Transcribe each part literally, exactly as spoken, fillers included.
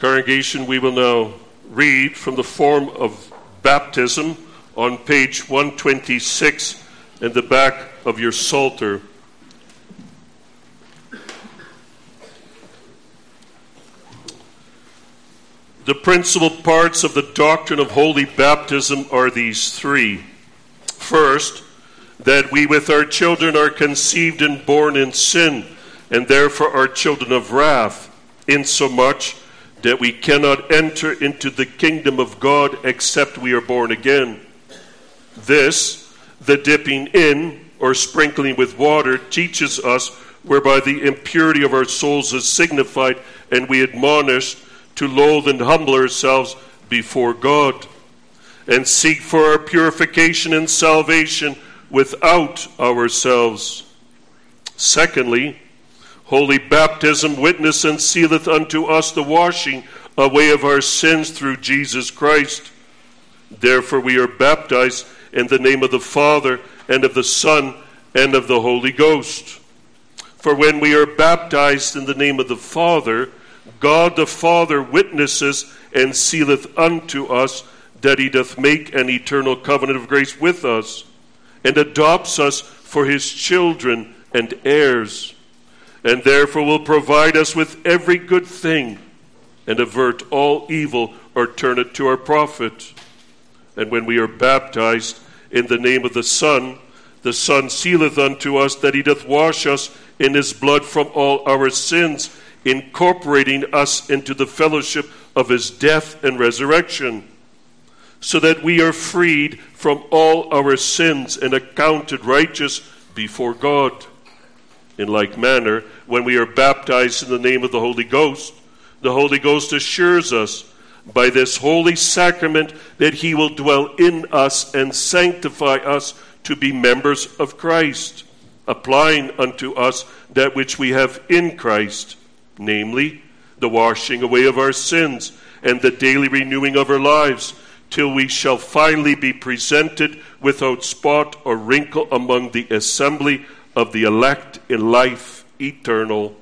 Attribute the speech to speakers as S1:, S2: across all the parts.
S1: Congregation, we will now read from the form of baptism on page one twenty-six in the back of your Psalter. The principal parts of the doctrine of holy baptism are these three. First, that we with our children are conceived and born in sin, and therefore are children of wrath, insomuch that we cannot enter into the kingdom of God except we are born again. This, the dipping in or sprinkling with water, teaches us, whereby the impurity of our souls is signified, and we admonish to loathe and humble ourselves before God, and seek for our purification and salvation without ourselves. Secondly, holy baptism witnesseth and sealeth unto us the washing away of our sins through Jesus Christ. Therefore we are baptized in the name of the Father, and of the Son, and of the Holy Ghost. For when we are baptized in the name of the Father, God the Father witnesses and sealeth unto us that he doth make an eternal covenant of grace with us, and adopts us for his children and heirs, and therefore will provide us with every good thing, and avert all evil, or turn it to our profit. And when we are baptized in the name of the Son, the Son sealeth unto us that he doth wash us in his blood from all our sins, incorporating us into the fellowship of his death and resurrection, so that we are freed from all our sins and accounted righteous before God. In like manner, when we are baptized in the name of the Holy Ghost, the Holy Ghost assures us by this holy sacrament that he will dwell in us and sanctify us to be members of Christ, applying unto us that which we have in Christ, namely, the washing away of our sins and the daily renewing of our lives, till we shall finally be presented without spot or wrinkle among the assembly of the elect in life eternal.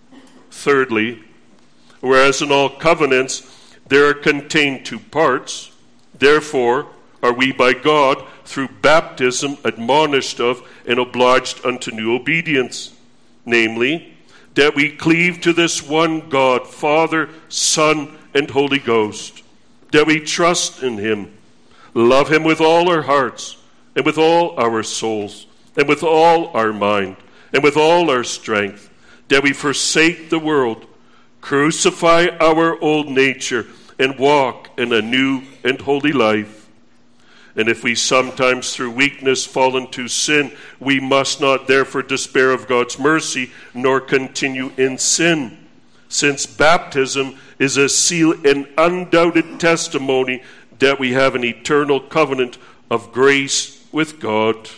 S1: Thirdly, whereas in all covenants there are contained two parts, therefore are we by God through baptism admonished of and obliged unto new obedience, namely, that we cleave to this one God, Father, Son, and Holy Ghost, that we trust in him, love him with all our hearts, and with all our souls, and with all our mind, and with all our strength, that we forsake the world, crucify our old nature, and walk in a new and holy life. And if we sometimes through weakness fall into sin, we must not therefore despair of God's mercy, nor continue in sin, since baptism is a seal and undoubted testimony that we have an eternal covenant of grace with God.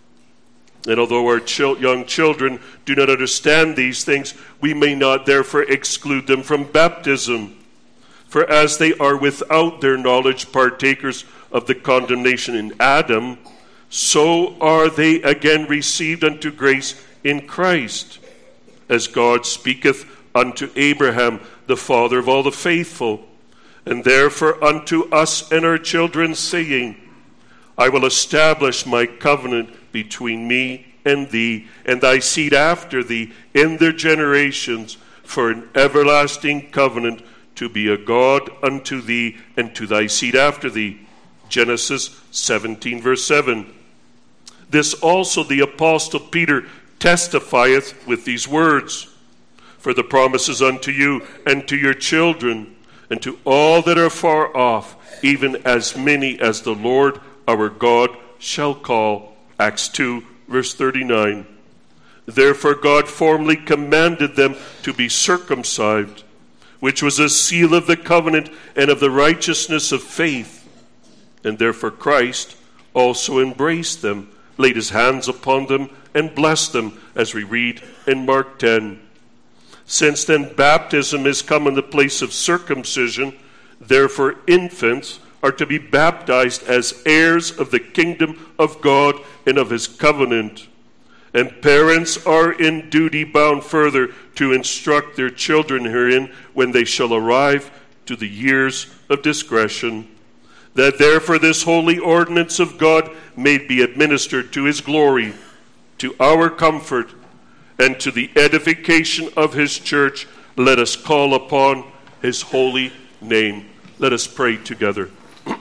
S1: And although our chil- young children do not understand these things, we may not therefore exclude them from baptism. For as they are without their knowledge partakers of the condemnation in Adam, so are they again received unto grace in Christ. As God speaketh unto Abraham, the father of all the faithful, and therefore unto us and our children, saying, I will establish my covenant between me and thee, and thy seed after thee, in their generations, for an everlasting covenant, to be a God unto thee, and to thy seed after thee. Genesis seventeen, verse seven. This also the Apostle Peter testifieth with these words, for the promises unto you, and to your children, and to all that are far off, even as many as the Lord our God shall call. Acts two, verse thirty-nine. Therefore God formerly commanded them to be circumcised, which was a seal of the covenant and of the righteousness of faith. And therefore Christ also embraced them, laid his hands upon them, and blessed them, as we read in Mark ten. Since then baptism is come in the place of circumcision, therefore infants are to be baptized as heirs of the kingdom of God and of his covenant. And parents are in duty bound further to instruct their children herein when they shall arrive to the years of discretion, that therefore this holy ordinance of God may be administered to his glory, to our comfort, and to the edification of his church, let us call upon his holy name. Let us pray together.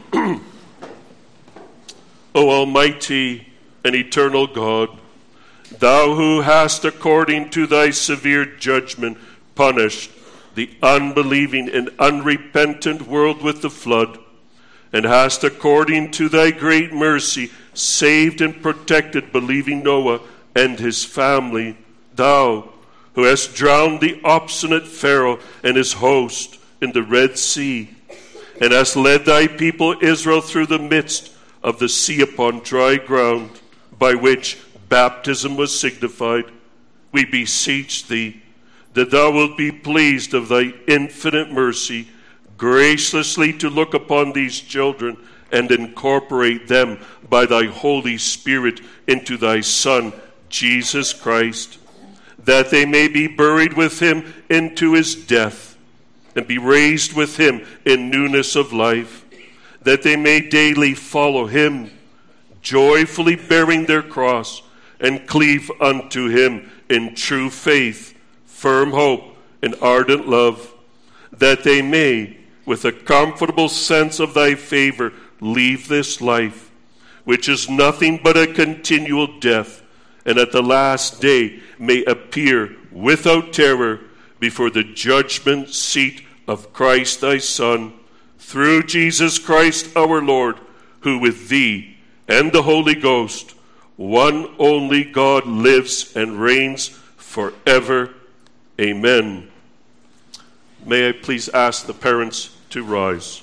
S1: O Almighty and eternal God, thou who hast, according to thy severe judgment, punished the unbelieving and unrepentant world with the flood, and hast, according to thy great mercy, saved and protected believing Noah and his family, thou who hast drowned the obstinate Pharaoh and his host in the Red Sea, and hast led thy people Israel through the midst of the sea upon dry ground, by which baptism was signified, we beseech thee that thou wilt be pleased of thy infinite mercy graciously to look upon these children and incorporate them by thy Holy Spirit into thy Son, Jesus Christ, that they may be buried with him into his death, and be raised with him in newness of life, that they may daily follow him, joyfully bearing their cross, and cleave unto him in true faith, firm hope, and ardent love, that they may, with a comfortable sense of thy favor, leave this life, which is nothing but a continual death, and at the last day may appear without terror before the judgment seat of Christ thy Son, through Jesus Christ our Lord, who with thee and the Holy Ghost, one only God, lives and reigns forever. Amen. May I please ask the parents to rise.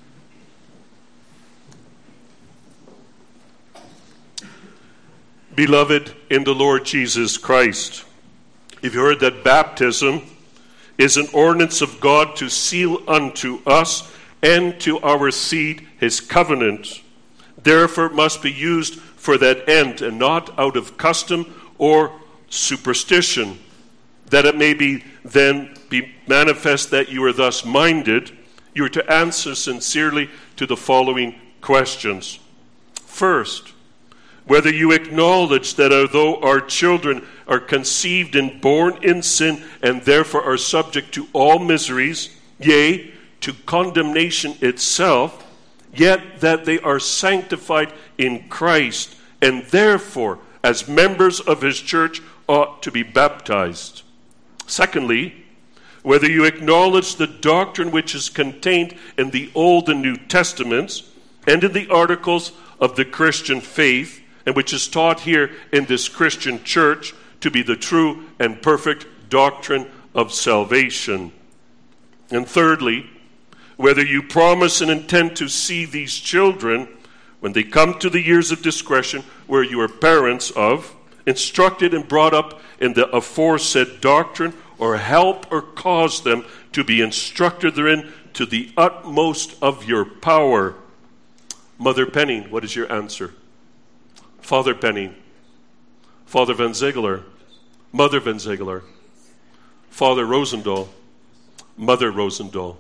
S1: Beloved in the Lord Jesus Christ, you've heard that baptism is an ordinance of God to seal unto us and to our seed his covenant. Therefore it must be used for that end, and not out of custom or superstition, that it may be then be manifest that you are thus minded. You are to answer sincerely to the following questions. First, whether you acknowledge that although our children are conceived and born in sin, and therefore are subject to all miseries, yea, to condemnation itself, yet that they are sanctified in Christ, and therefore, as members of his church, ought to be baptized. Secondly, whether you acknowledge the doctrine which is contained in the Old and New Testaments and in the articles of the Christian faith, and which is taught here in this Christian church to be the true and perfect doctrine of salvation. And thirdly, whether you promise and intend to see these children, when they come to the years of discretion, where you are parents of, instructed and brought up in the aforesaid doctrine, or help or cause them to be instructed therein to the utmost of your power. Mother Penning, what is your answer? Father Penning, Father Van Ziegler, Mother Van Ziegler, Father Rosendahl, Mother Rosendahl.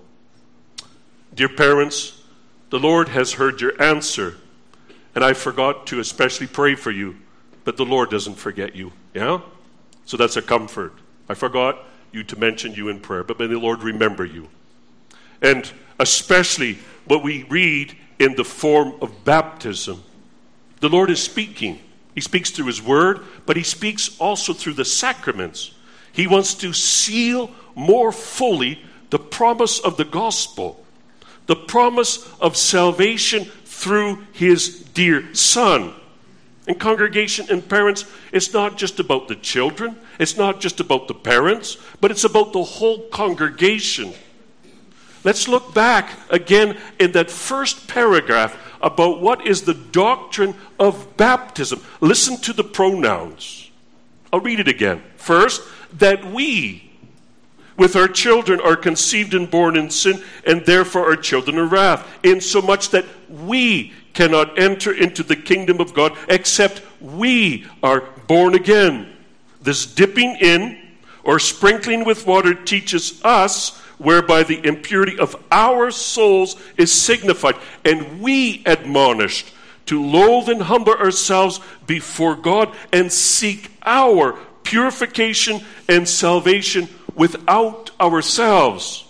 S1: Dear parents, the Lord has heard your answer, and I forgot to especially pray for you, but the Lord doesn't forget you, yeah? So that's a comfort. I forgot you to mention you in prayer, but may the Lord remember you. And especially what we read in the form of baptism. The Lord is speaking. He speaks through his word, but he speaks also through the sacraments. He wants to seal more fully the promise of the gospel, the promise of salvation through his dear Son. And congregation and parents, it's not just about the children, it's not just about the parents, but it's about the whole congregation. Let's look back again in that first paragraph about what is the doctrine of baptism. Listen to the pronouns. I'll read it again. First, that we, with our children, are conceived and born in sin, and therefore are children of wrath, insomuch that we cannot enter into the kingdom of God except we are born again. This dipping in or sprinkling with water teaches us whereby the impurity of our souls is signified, and we admonished to loathe and humble ourselves before God and seek our purification and salvation without ourselves.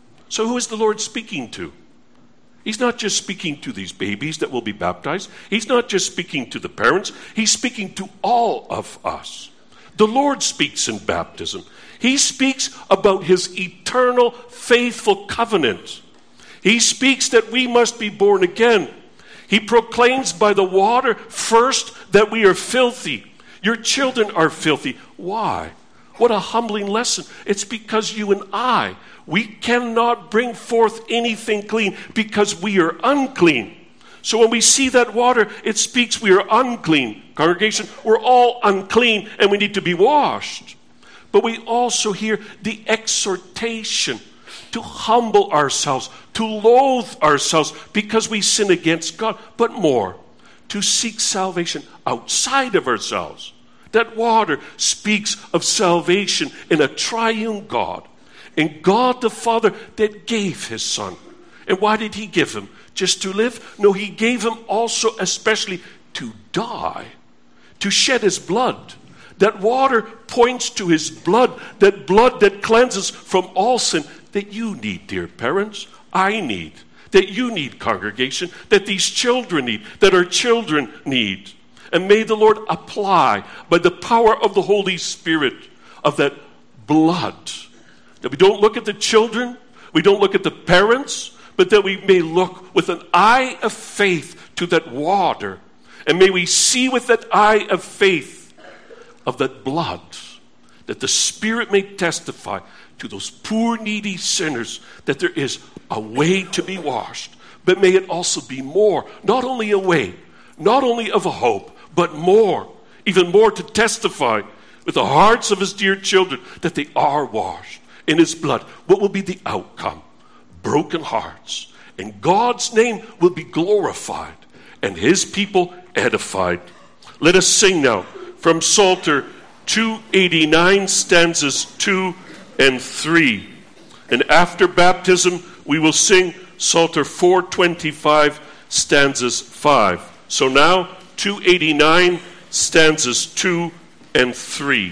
S1: So who is the Lord speaking to? He's not just speaking to these babies that will be baptized. He's not just speaking to the parents. He's speaking to all of us. The Lord speaks in baptism. He speaks about his eternal, faithful covenant. He speaks that we must be born again. He proclaims by the water first that we are filthy. Your children are filthy. Why? What a humbling lesson. It's because you and I, we cannot bring forth anything clean because we are unclean. So when we see that water, it speaks we are unclean. Congregation, we're all unclean and we need to be washed. But we also hear the exhortation to humble ourselves, to loathe ourselves because we sin against God, but more, to seek salvation outside of ourselves. That water speaks of salvation in a triune God, in God the Father that gave his Son. And why did he give him? Just to live? No, he gave him also especially to die, to shed his blood. That water points to his blood, that blood that cleanses from all sin that you need, dear parents, I need, that you need, congregation, that these children need, that our children need. And may the Lord apply by the power of the Holy Spirit of that blood. That we don't look at the children, we don't look at the parents, but that we may look with an eye of faith to that water. And may we see with that eye of faith of that blood, that the Spirit may testify to those poor needy sinners that there is a way to be washed. But may it also be more, not only a way, not only of a hope, but more, even more to testify with the hearts of his dear children that they are washed in his blood. What will be the outcome? Broken hearts. And God's name will be glorified and his people edified. Let us sing now from Psalter two eighty-nine, stanzas two and three. And after baptism, we will sing Psalter four twenty-five, stanzas five. So now, two eighty-nine, stanzas two and three.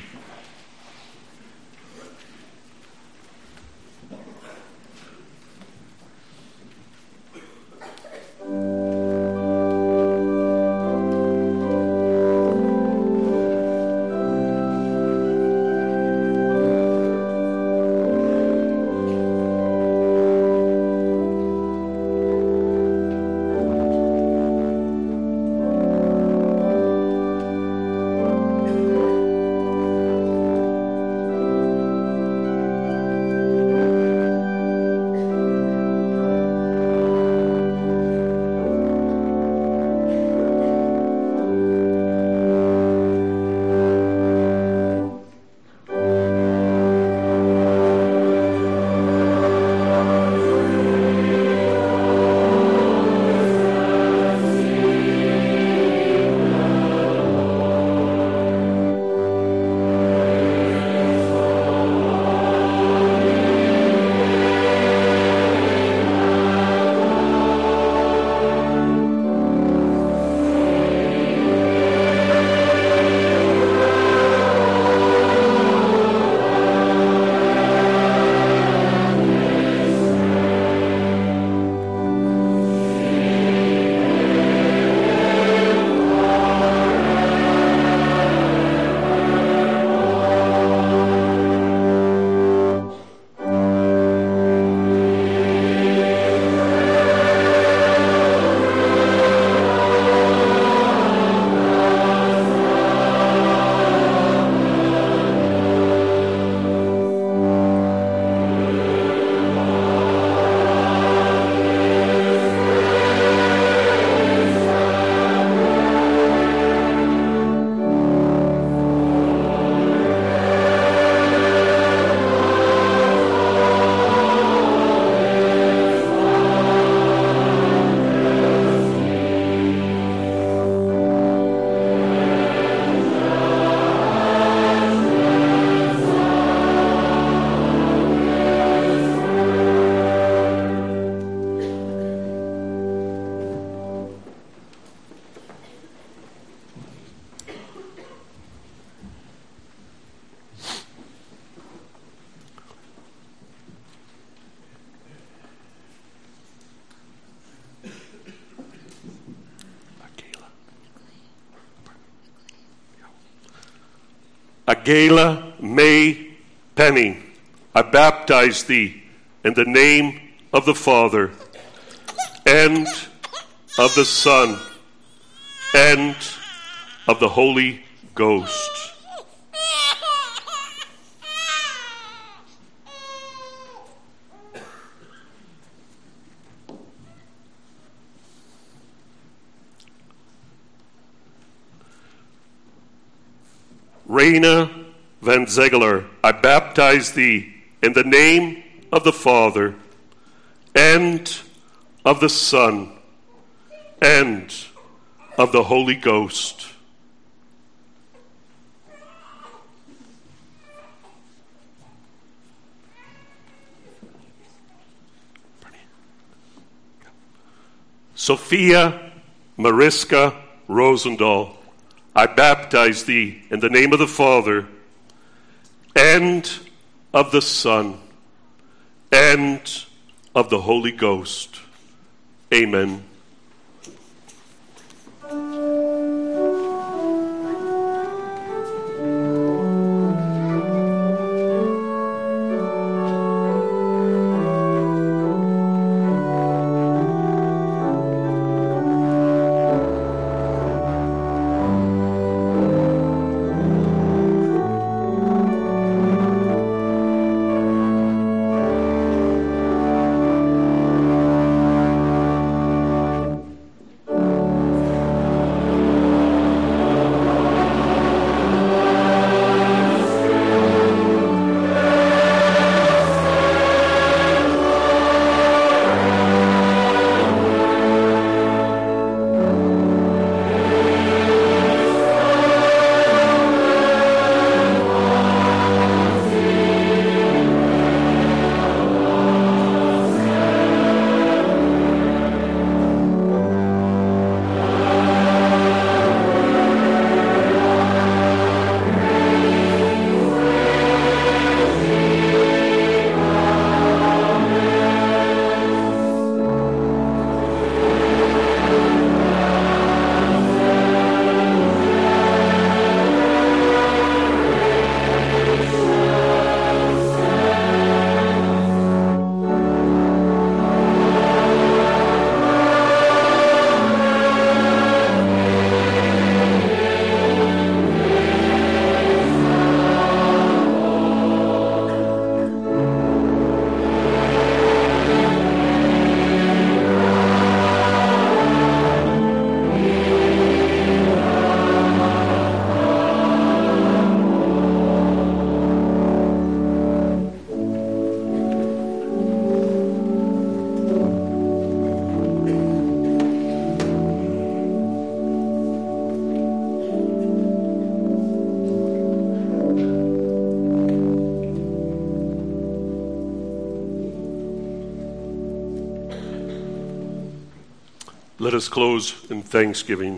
S1: Agela May Penny, I baptize thee in the name of the Father, and of the Son, and of the Holy Ghost. Raina Van Zegelaar, I baptize thee in the name of the Father, and of the Son, and of the Holy Ghost. Sophia Mariska Rosendahl, I baptize thee in the name of the Father, and of the Son, and of the Holy Ghost. Amen. Let us close in thanksgiving.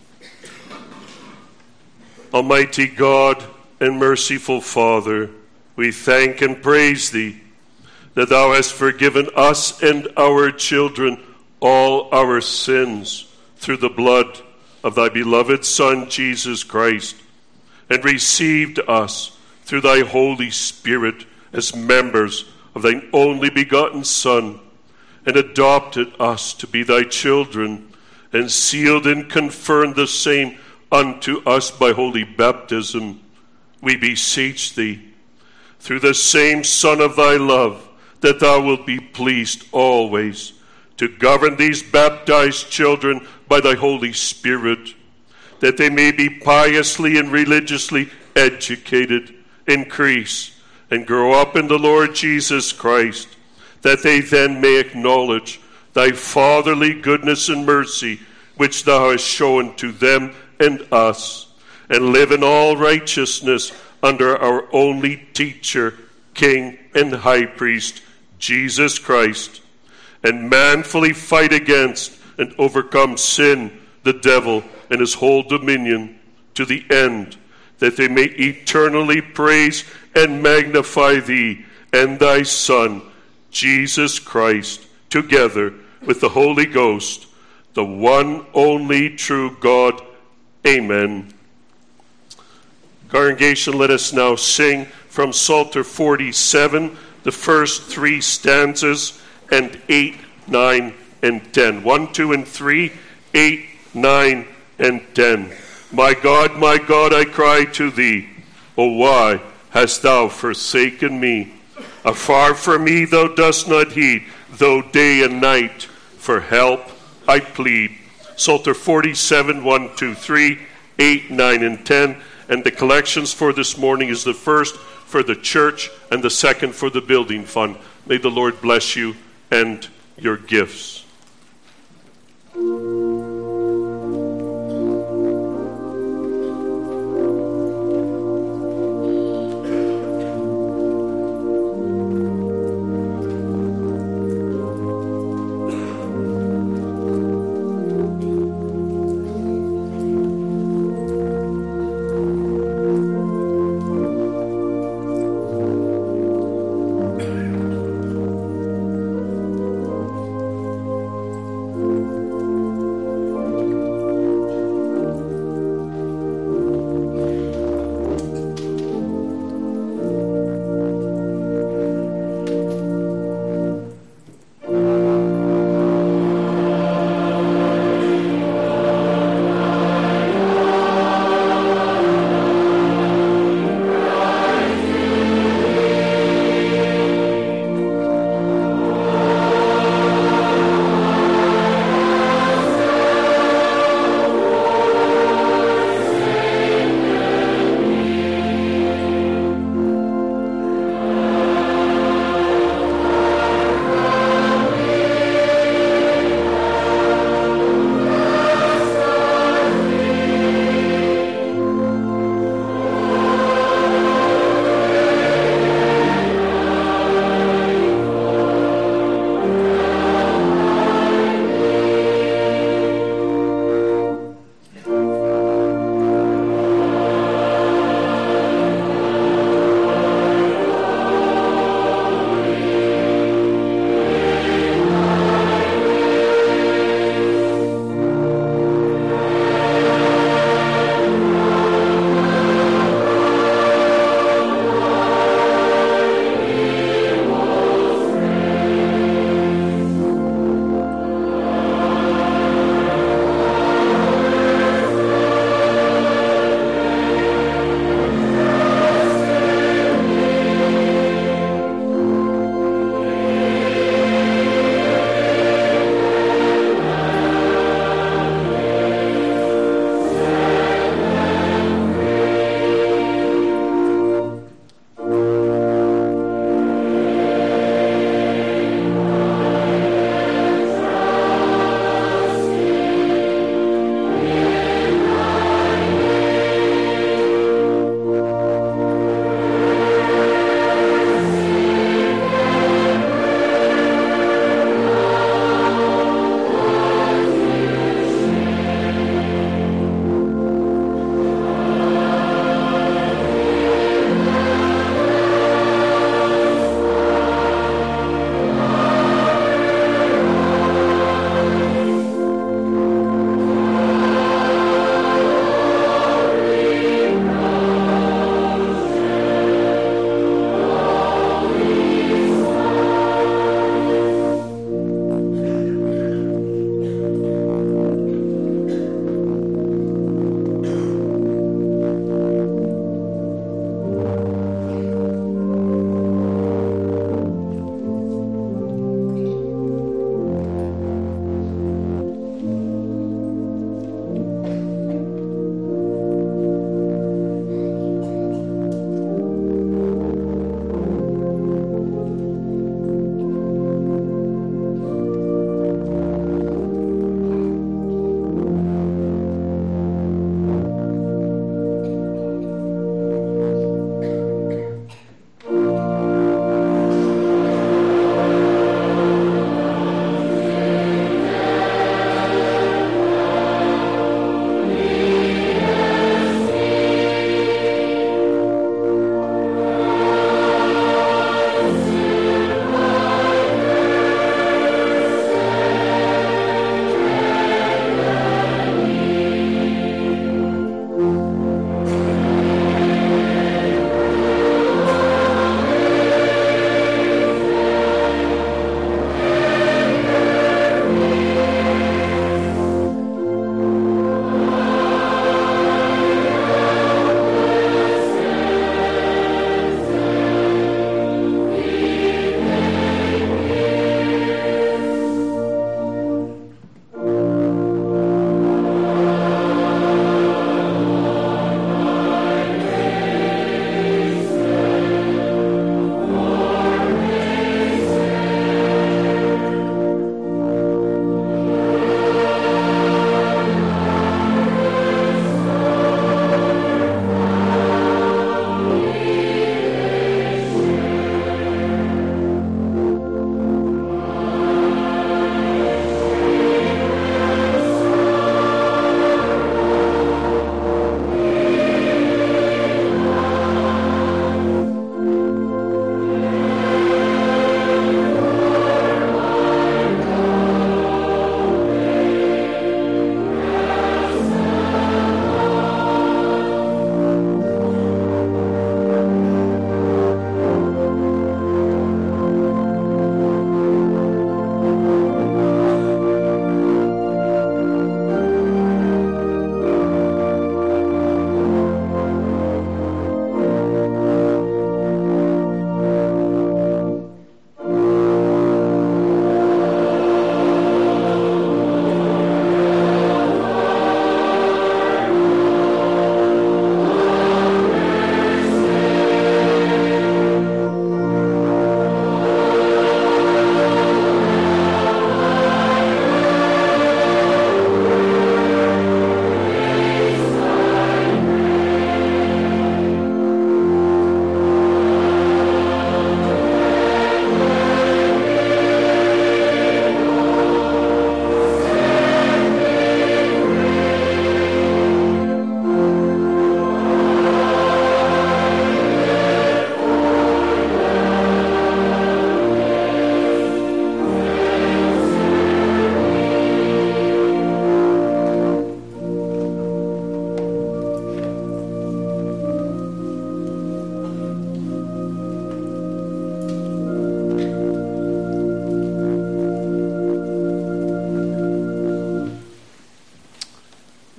S1: Almighty God and merciful Father, we thank and praise thee that thou hast forgiven us and our children all our sins through the blood of thy beloved Son, Jesus Christ, and received us through thy Holy Spirit as members of thine only begotten Son, and adopted us to be thy children, and sealed and confirmed the same unto us by holy baptism. We beseech thee, through the same Son of thy love, that thou wilt be pleased always to govern these baptized children by thy Holy Spirit, that they may be piously and religiously educated, increase, and grow up in the Lord Jesus Christ, that they then may acknowledge thy fatherly goodness and mercy, which thou hast shown to them and us, and live in all righteousness under our only teacher, King, and High Priest, Jesus Christ, and manfully fight against and overcome sin, the devil, and his whole dominion, to the end that they may eternally praise and magnify thee and thy Son, Jesus Christ, together with the Holy Ghost, the one only true God. Amen. Congregation, let us now sing from Psalter forty-seven, the first three stanzas, and eight, nine, and ten. One, two, and three, eight, nine, and ten. My God, my God, I cry to thee. O why hast thou forsaken me? Afar from me thou dost not heed, though day and night for help I plead. Psalter forty-seven, one, two, three, eight, nine, and ten. And the collections for this morning is the first for the church and the second for the building fund. May the Lord bless you and your gifts.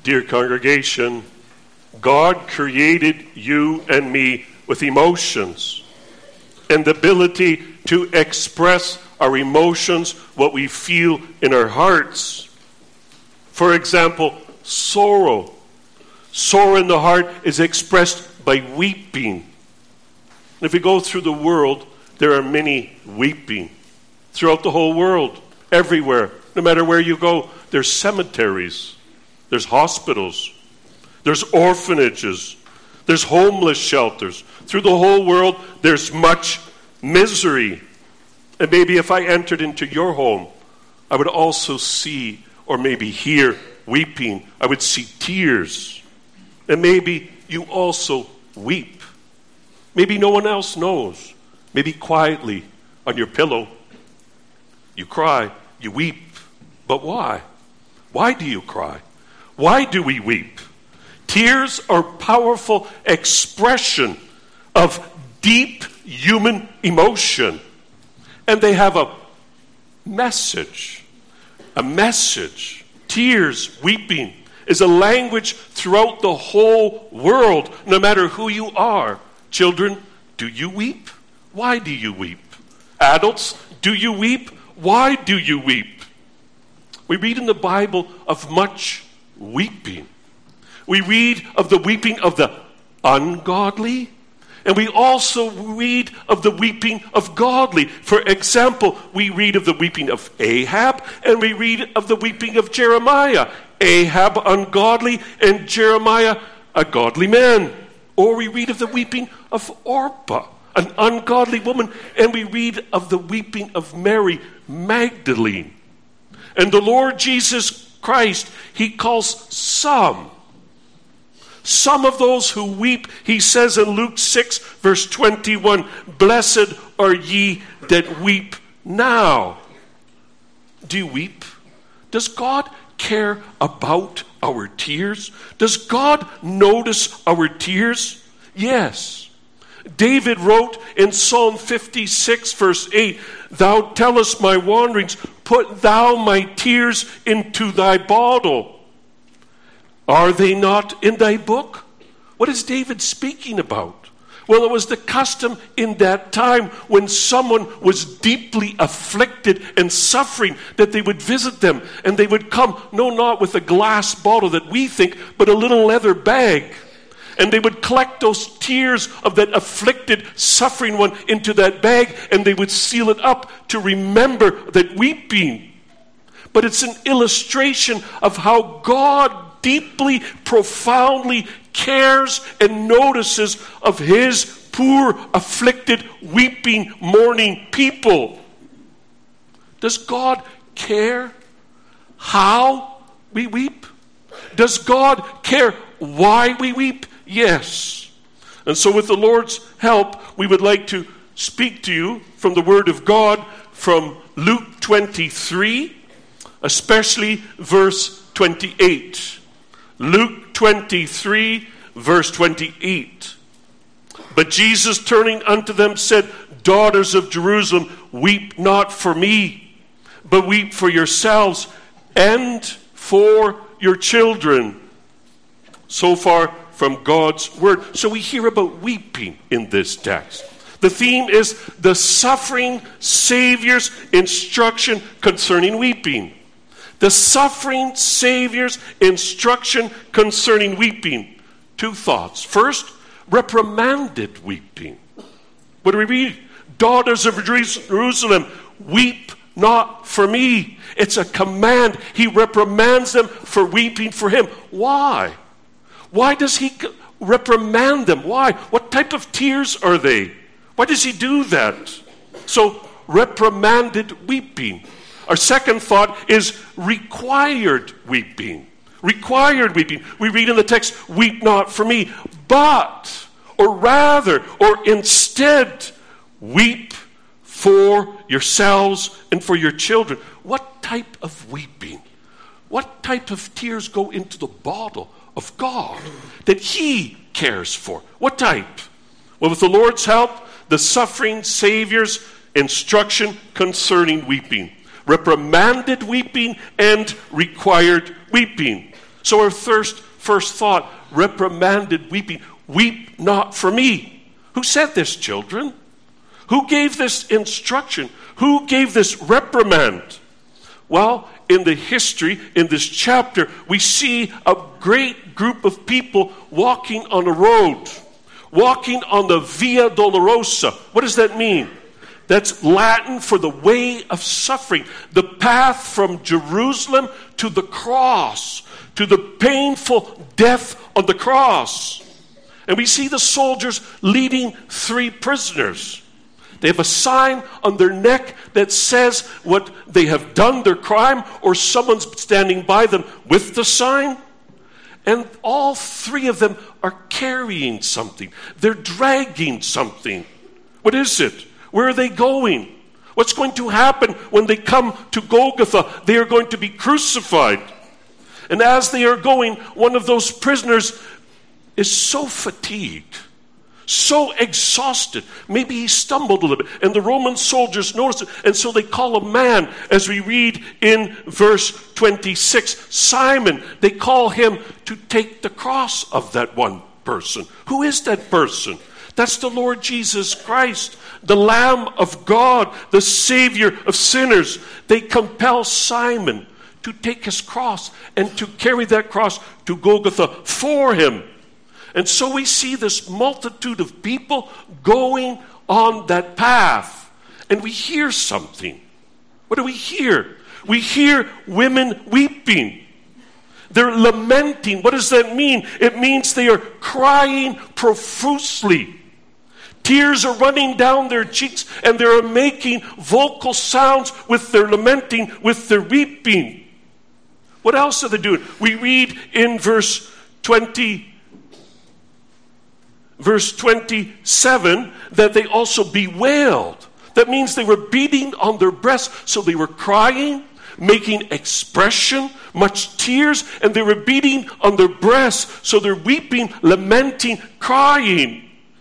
S1: Dear congregation, God created you and me with emotions and the ability to express our emotions, what we feel in our hearts. For example, sorrow. Sorrow in the heart is expressed by weeping. And if we go through the world, there are many weeping. Throughout the whole world, everywhere, no matter where you go, there's cemeteries, there's hospitals, there's orphanages, there's homeless shelters. Through the whole world, there's much misery. And maybe if I entered into your home, I would also see, or maybe hear, weeping. I would see tears. And maybe you also weep. Maybe no one else knows. Maybe quietly on your pillow, you cry, you weep. But why? Why do you cry? Why do we weep? Tears are powerful expression of deep human emotion. And they have a message. A message. Tears, weeping, is a language throughout the whole world, no matter who you are. Children, do you weep? Why do you weep? Adults, do you weep? Why do you weep? We read in the Bible of much weeping. We read of the weeping of the ungodly, and we also read of the weeping of godly. For example, we read of the weeping of Ahab, and we read of the weeping of Jeremiah. Ahab ungodly, and Jeremiah a godly man. Or we read of the weeping of Orpah, an ungodly woman, and we read of the weeping of Mary Magdalene. And the Lord Jesus Christ, he calls some, some of those who weep, he says in Luke six, verse twenty-one, blessed are ye that weep now. Do you weep? Does God care about our tears? Does God notice our tears? Yes. David wrote in Psalm fifty-six, verse eight, thou tellest my wanderings, put thou my tears into thy bottle. Are they not in thy book? What is David speaking about? Well, it was the custom in that time when someone was deeply afflicted and suffering that they would visit them, and they would come, no, not with a glass bottle that we think, but a little leather bag. And they would collect those tears of that afflicted, suffering one into that bag, and they would seal it up to remember that weeping. But it's an illustration of how God deeply, profoundly cares and notices of his poor, afflicted, weeping, mourning people. Does God care how we weep? Does God care why we weep? Yes. And so with the Lord's help, we would like to speak to you from the Word of God from Luke twenty-three, especially verse twenty-eight. Luke twenty-three, verse twenty-eight. But Jesus turning unto them said, daughters of Jerusalem, weep not for me, but weep for yourselves and for your children. So far from God's word. So we hear about weeping in this text. The theme is the suffering Savior's instruction concerning weeping. The suffering Savior's instruction concerning weeping. Two thoughts. First, reprimanded weeping. What do we read? Daughters of Jerusalem, weep not for me. It's a command. He reprimands them for weeping for him. Why? Why does he reprimand them? Why? What type of tears are they? Why does he do that? So, reprimanded weeping. Our second thought is required weeping. Required weeping. We read in the text, weep not for me, but, or rather, or instead, weep for yourselves and for your children. What type of weeping? What type of tears go into the bottle of God that he cares for? What type? Well, with the Lord's help, the suffering Savior's instruction concerning weeping. Reprimanded weeping and required weeping. So our first, first thought, reprimanded weeping. Weep not for me. Who said this, children? Who gave this instruction? Who gave this reprimand? Well, in the history, in this chapter, we see a great group of people walking on a road, walking on the Via Dolorosa. What does that mean? That's Latin for the way of suffering, the path from Jerusalem to the cross, to the painful death on the cross. And we see the soldiers leading three prisoners. They have a sign on their neck that says what they have done, their crime, or someone's standing by them with the sign. And all three of them are carrying something. They're dragging something. What is it? Where are they going? What's going to happen when they come to Golgotha? They are going to be crucified. And as they are going, one of those prisoners is so fatigued, so exhausted. Maybe he stumbled a little bit. And the Roman soldiers notice it. And so they call a man, as we read in verse twenty-six, Simon. They call him to take the cross of that one person. Who is that person? That's the Lord Jesus Christ, the Lamb of God, the Savior of sinners. They compel Simon to take his cross and to carry that cross to Golgotha for him. And so we see this multitude of people going on that path. And we hear something. What do we hear? We hear women weeping. They're lamenting. What does that mean? It means they are crying profusely. Tears are running down their cheeks, and they're making vocal sounds with their lamenting, with their weeping. What else are they doing? We read in verse twenty, verse twenty-seven that they also bewailed. That means they were beating on their breasts, so they were crying, making expression, much tears, and they were beating on their breasts, so they're weeping, lamenting, crying.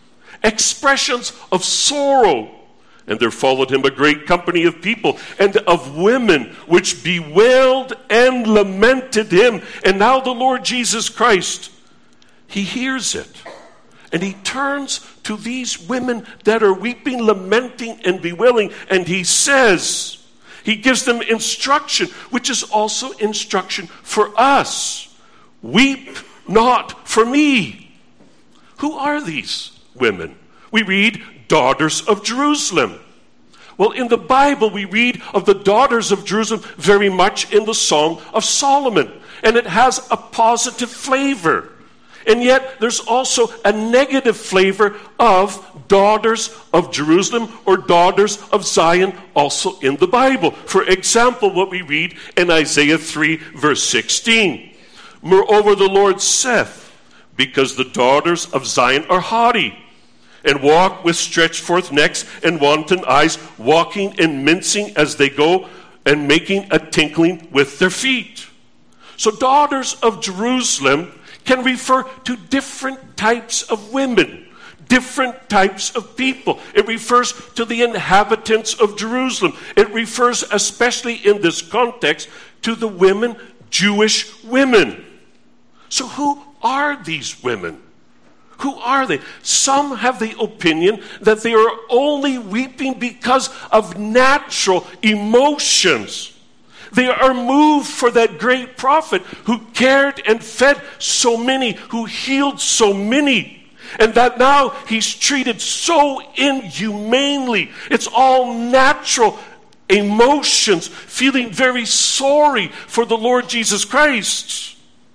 S1: Expressions of sorrow. And there followed him a great company of people and of women, which bewailed and lamented him. And now the Lord Jesus Christ, he hears it. And he turns to these women that are weeping, lamenting, and bewailing. And he says, he gives them instruction, which is also instruction for us. Weep not for me. Who are these women? We read, daughters of Jerusalem. Well, in the Bible, we read of the daughters of Jerusalem very much in the Song of Solomon. And it has a positive flavor. And yet, there's also a negative flavor of daughters of Jerusalem or daughters of Zion also in the Bible. For example, what we read in Isaiah three, verse sixteen. Moreover, the Lord saith, because the daughters of Zion are haughty, and walk with stretched forth necks and wanton eyes, walking and mincing as they go, and making a tinkling with their feet. So daughters of Jerusalem can refer to different types of women, different types of people. It refers to the inhabitants of Jerusalem. It refers, especially in this context, to the women, Jewish women. So who are these women? Who are they? Some have the opinion that they are only weeping because of natural emotions. They are moved for that great prophet who cared and fed so many, who healed so many, and that now he's treated so inhumanely. It's all natural emotions, feeling very sorry for the Lord Jesus Christ.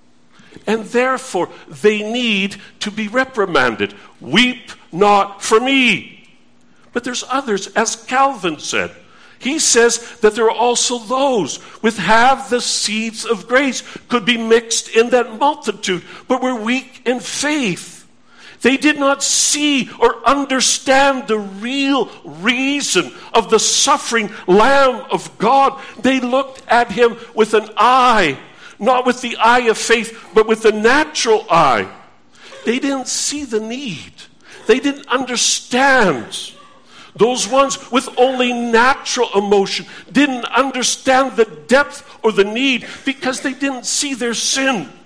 S1: And therefore, they need to be reprimanded. Weep not for me. But there's others, as Calvin said. He says that there are also those with half the seeds of grace could be mixed in that multitude, but were weak in faith. They did not see or understand the real reason of the suffering Lamb of God. They looked at him with an eye, not with the eye of faith, but with the natural eye. They didn't see the need. They didn't understand. Those ones with only natural emotion didn't understand the depth or the need because they didn't see their sin.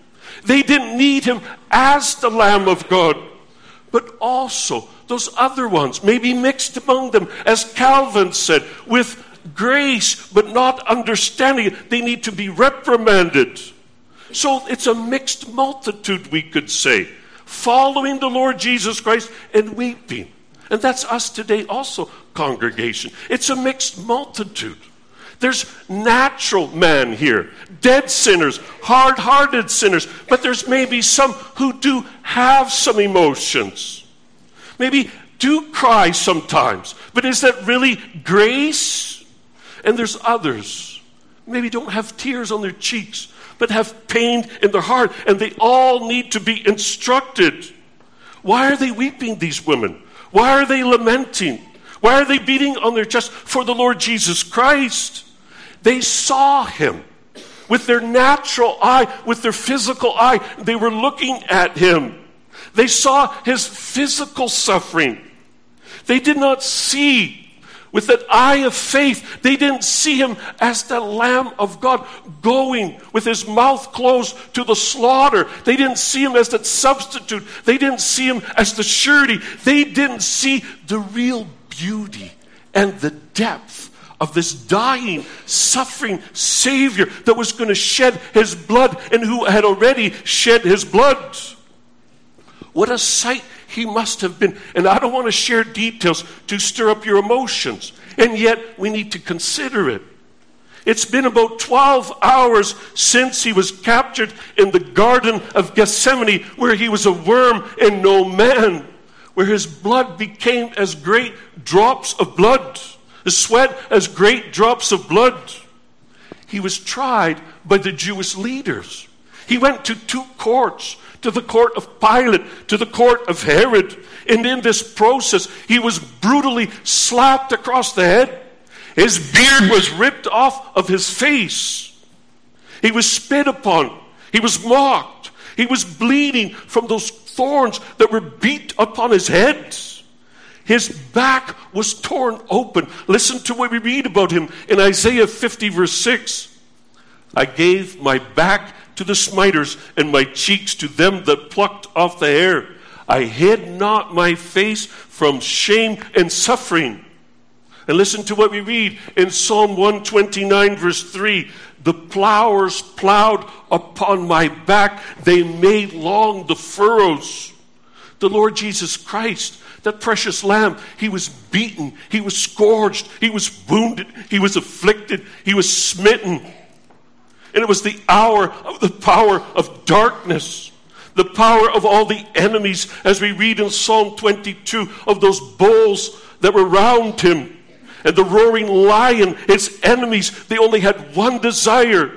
S1: They didn't need him as the Lamb of God, but also those other ones, maybe mixed among them, as Calvin said, with grace but not understanding. They need to be reprimanded. So it's a mixed multitude, we could say, following the Lord Jesus Christ and weeping. And that's us today also, congregation. It's a mixed multitude. There's natural man here, dead sinners, hard-hearted sinners, but there's maybe some who do have some emotions. Maybe do cry sometimes, but is that really grace? And there's others, maybe don't have tears on their cheeks, but have pain in their heart, and they all need to be instructed. Why are they weeping, these women? Why are they lamenting? Why are they beating on their chest for the Lord Jesus Christ? They saw him with their natural eye, with their physical eye. They were looking at him. They saw his physical suffering. They did not see with that eye of faith. They didn't see him as the Lamb of God going with his mouth closed to the slaughter. They didn't see him as that substitute. They didn't see him as the surety. They didn't see the real beauty and the depth of this dying, suffering Savior that was going to shed his blood and who had already shed his blood. What a sight he must have been. And I don't want to share details to stir up your emotions. And yet we need to consider it. It's been about twelve hours since he was captured in the Garden of Gethsemane, where he was a worm and no man, where his blood became as great drops of blood, his sweat as great drops of blood. He was tried by the Jewish leaders. He went to two courts, to the court of Pilate, to the court of Herod. And in this process, he was brutally slapped across the head. His beard was ripped off of his face. He was spit upon. He was mocked. He was bleeding from those thorns that were beat upon his head. His back was torn open. Listen to what we read about him in Isaiah fifty, verse six. I gave my back to the smiters and my cheeks to them that plucked off the hair. I hid not my face from shame and suffering. And listen to what we read in Psalm one twenty-nine, verse three. The plowers plowed upon my back. They made long the furrows. The Lord Jesus Christ, that precious Lamb, he was beaten, he was scourged, he was wounded, he was afflicted, he was smitten. And it was the hour of the power of darkness, the power of all the enemies, as we read in Psalm twenty-two, of those bulls that were round him. And the roaring lion, his enemies, they only had one desire: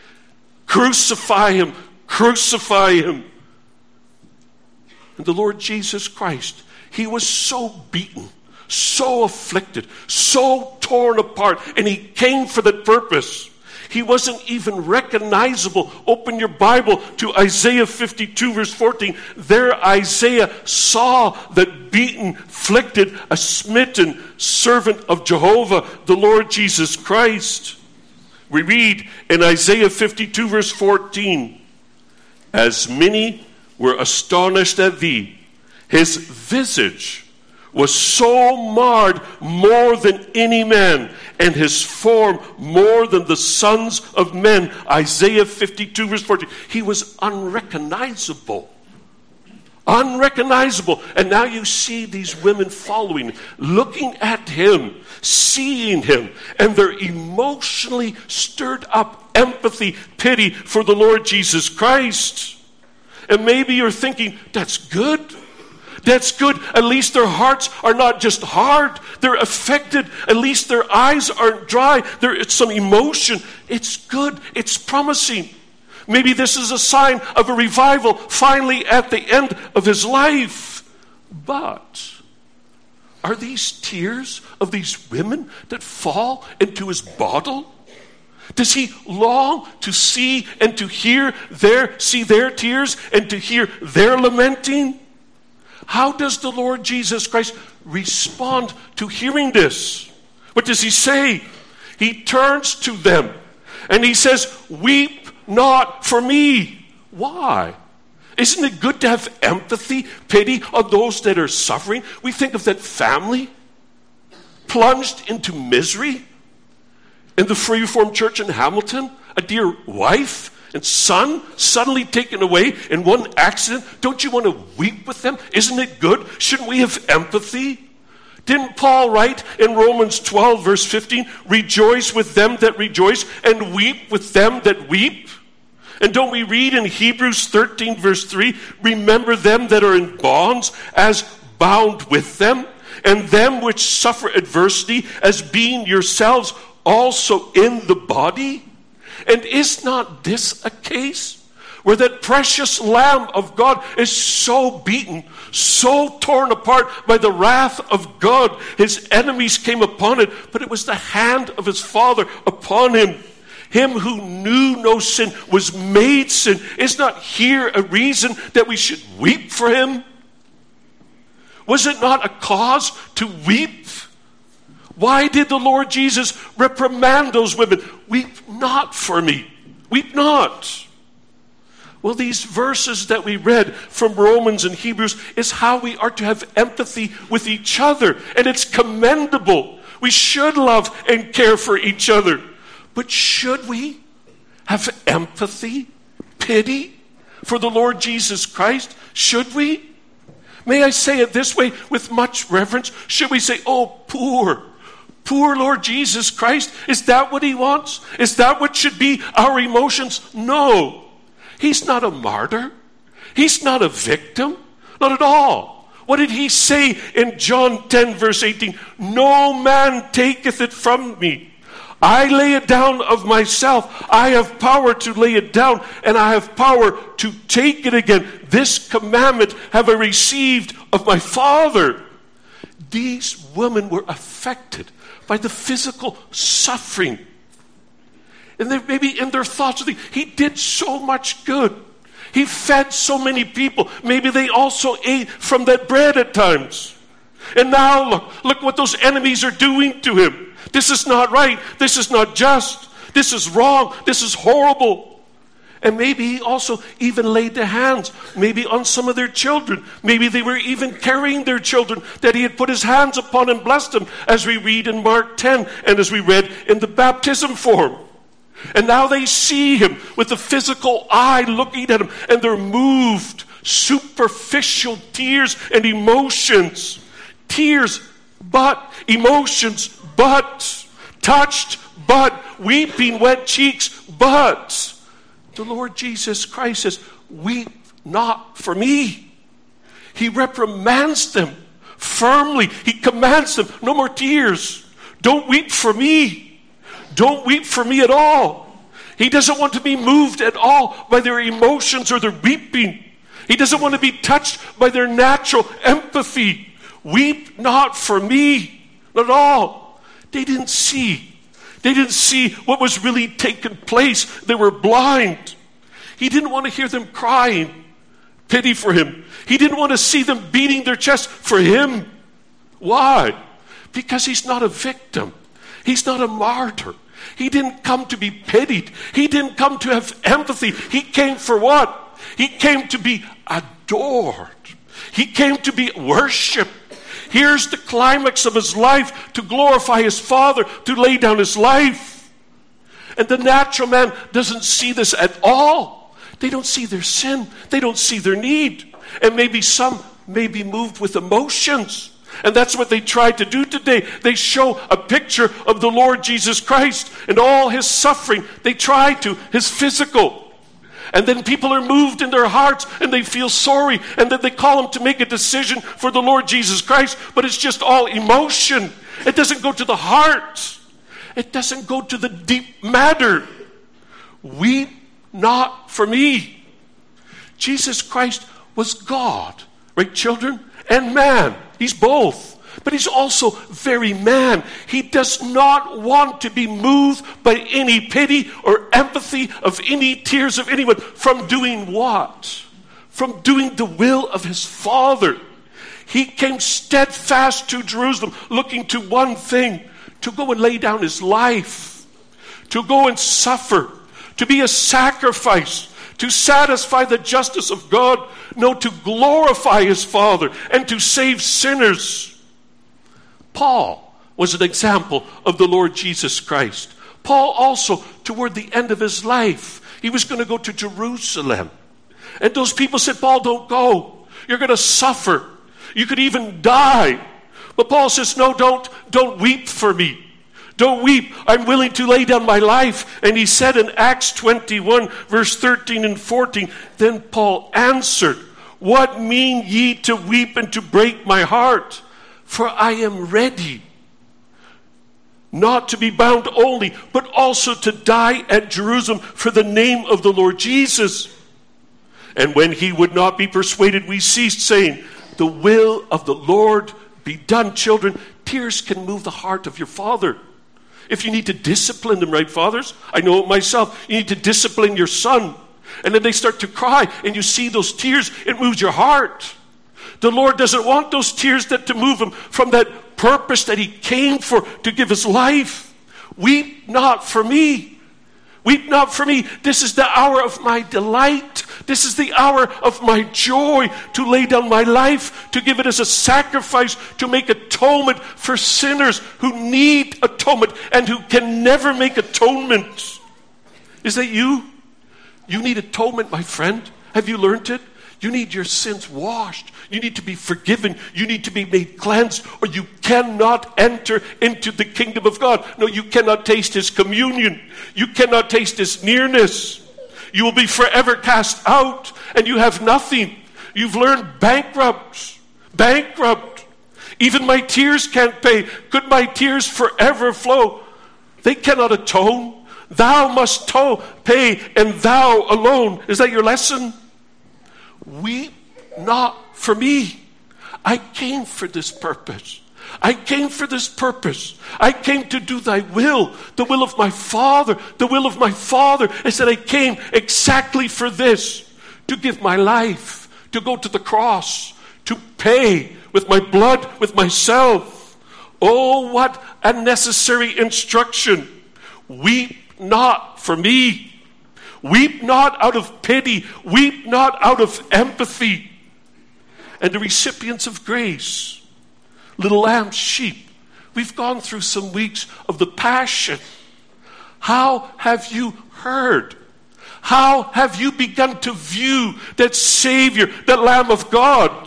S1: crucify him, crucify him. And the Lord Jesus Christ, he was so beaten, so afflicted, so torn apart, and he came for that purpose. He wasn't even recognizable. Open your Bible to Isaiah fifty-two, verse fourteen. There Isaiah saw that beaten, afflicted, a smitten servant of Jehovah, the Lord Jesus Christ. We read in Isaiah fifty-two, verse fourteen, as many were astonished at thee, his visage was so marred more than any man, and his form more than the sons of men. Isaiah fifty-two, verse fourteen. He was unrecognizable. Unrecognizable. And now you see these women following, looking at him, seeing him, and they're emotionally stirred up, empathy, pity for the Lord Jesus Christ. And maybe you're thinking, that's good. That's good. At least their hearts are not just hard. They're affected. At least their eyes aren't dry. There's some emotion. It's good. It's promising. Maybe this is a sign of a revival finally at the end of his life. But are these tears of these women that fall into his bottle? Does he long to see and to hear their, see their tears and to hear their lamenting? How does the Lord Jesus Christ respond to hearing this? What does he say? He turns to them and he says, weep not for me. Why? Isn't it good to have empathy, pity on those that are suffering? We think of that family plunged into misery in the Free Reformed Church in Hamilton, a dear wife and son suddenly taken away in one accident. Don't you want to weep with them? Isn't it good? Shouldn't we have empathy? Didn't Paul write in Romans twelve, verse fifteen, rejoice with them that rejoice and weep with them that weep? And don't we read in Hebrews thirteen, verse three, remember them that are in bonds as bound with them, and them which suffer adversity as being yourselves also in the body? And is not this a case where that precious Lamb of God is so beaten, so torn apart by the wrath of God? His enemies came upon it, but it was the hand of his Father upon him. Him who knew no sin was made sin. Is not here a reason that we should weep for him? Was it not a cause to weep? Why did the Lord Jesus reprimand those women? Weep not for me. Weep not. Well, these verses that we read from Romans and Hebrews is how we are to have empathy with each other. And it's commendable. We should love and care for each other. But should we have empathy, pity for the Lord Jesus Christ? Should we? May I say it this way with much reverence? Should we say, oh, poor, poor Lord Jesus Christ? Is that what he wants? Is that what should be our emotions? No. He's not a martyr. He's not a victim. Not at all. What did he say in John ten, verse eighteen? No man taketh it from me. I lay it down of myself. I have power to lay it down, and I have power to take it again. This commandment have I received of my Father. These women were affected by the physical suffering. And they, maybe in their thoughts, he did so much good. He fed so many people. Maybe they also ate from that bread at times. And now look, look what those enemies are doing to him. This is not right. This is not just. This is wrong. This is horrible. And maybe he also even laid the hands, maybe on some of their children. Maybe they were even carrying their children, that he had put his hands upon and blessed them, as we read in Mark ten and as we read in the baptism form. And now they see him with the physical eye looking at him, and they're moved. Superficial tears and emotions. Tears, but emotions, but touched, but weeping, wet cheeks, but the Lord Jesus Christ says, weep not for me. He reprimands them firmly. He commands them, no more tears. Don't weep for me. Don't weep for me at all. He doesn't want to be moved at all by their emotions or their weeping. He doesn't want to be touched by their natural empathy. Weep not for me, not at all. They didn't see. They didn't see what was really taking place. They were blind. He didn't want to hear them crying pity for him. He didn't want to see them beating their chest for him. Why? Because he's not a victim. He's not a martyr. He didn't come to be pitied. He didn't come to have empathy. He came for what? He came to be adored. He came to be worshipped. Here's the climax of his life, to glorify his Father, to lay down his life. And the natural man doesn't see this at all. They don't see their sin. They don't see their need. And maybe some may be moved with emotions. And that's what they tried to do today. They show a picture of the Lord Jesus Christ and all his suffering. They try to, his physical. And then people are moved in their hearts and they feel sorry. And then they call him to make a decision for the Lord Jesus Christ. But it's just all emotion. It doesn't go to the heart. It doesn't go to the deep matter. Weep not for me. Jesus Christ was God, right, children? And man. He's both. But he's also very man. He does not want to be moved by any pity or empathy of any tears of anyone. From doing what? From doing the will of his Father. He came steadfast to Jerusalem, looking to one thing, to go and lay down his life, to go and suffer, to be a sacrifice, to to satisfy the justice of God. No, to glorify his Father and to save sinners. Paul was an example of the Lord Jesus Christ. Paul also, toward the end of his life, he was going to go to Jerusalem. And those people said, Paul, don't go. You're going to suffer. You could even die. But Paul says, no, don't, don't weep for me. Don't weep. I'm willing to lay down my life. And he said in Acts twenty-one, verse thirteen and fourteen, then Paul answered, what mean ye to weep and to break my heart? For I am ready, not to be bound only, but also to die at Jerusalem for the name of the Lord Jesus. And when he would not be persuaded, we ceased, saying, the will of the Lord be done. Children, tears can move the heart of your father. If you need to discipline them, right, fathers? I know it myself. You need to discipline your son. And then they start to cry, and you see those tears, it moves your heart. The Lord doesn't want those tears that to move him from that purpose that he came for, to give his life. Weep not for me. Weep not for me. This is the hour of my delight. This is the hour of my joy, to lay down my life, to give it as a sacrifice, to make atonement for sinners who need atonement and who can never make atonement. Is that you? You need atonement, my friend. Have you learned it? You need your sins washed. You need to be forgiven. You need to be made cleansed, or you cannot enter into the kingdom of God. No, you cannot taste his communion. You cannot taste his nearness. You will be forever cast out, and you have nothing. You've learned bankrupt. Bankrupt. Even my tears can't pay. Could my tears forever flow? They cannot atone. Thou must to- pay, and thou alone. Is that your lesson? Weep not for me. I came for this purpose. I came for this purpose. I came to do thy will, the will of my Father, the will of my Father. I said I came exactly for this, to give my life, to go to the cross, to pay with my blood, with myself. Oh, what a necessary instruction. Weep not for me. Weep not out of pity. Weep not out of empathy. And the recipients of grace, little lambs, sheep, we've gone through some weeks of the Passion. How have you heard? How have you begun to view that Savior, that Lamb of God?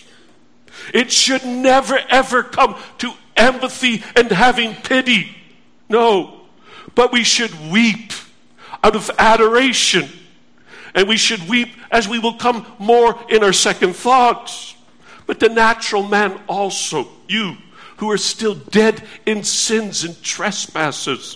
S1: It should never ever come to empathy and having pity. No, but we should weep out of adoration. And we should weep, as we will come more in our second thoughts. But the natural man also, you who are still dead in sins and trespasses,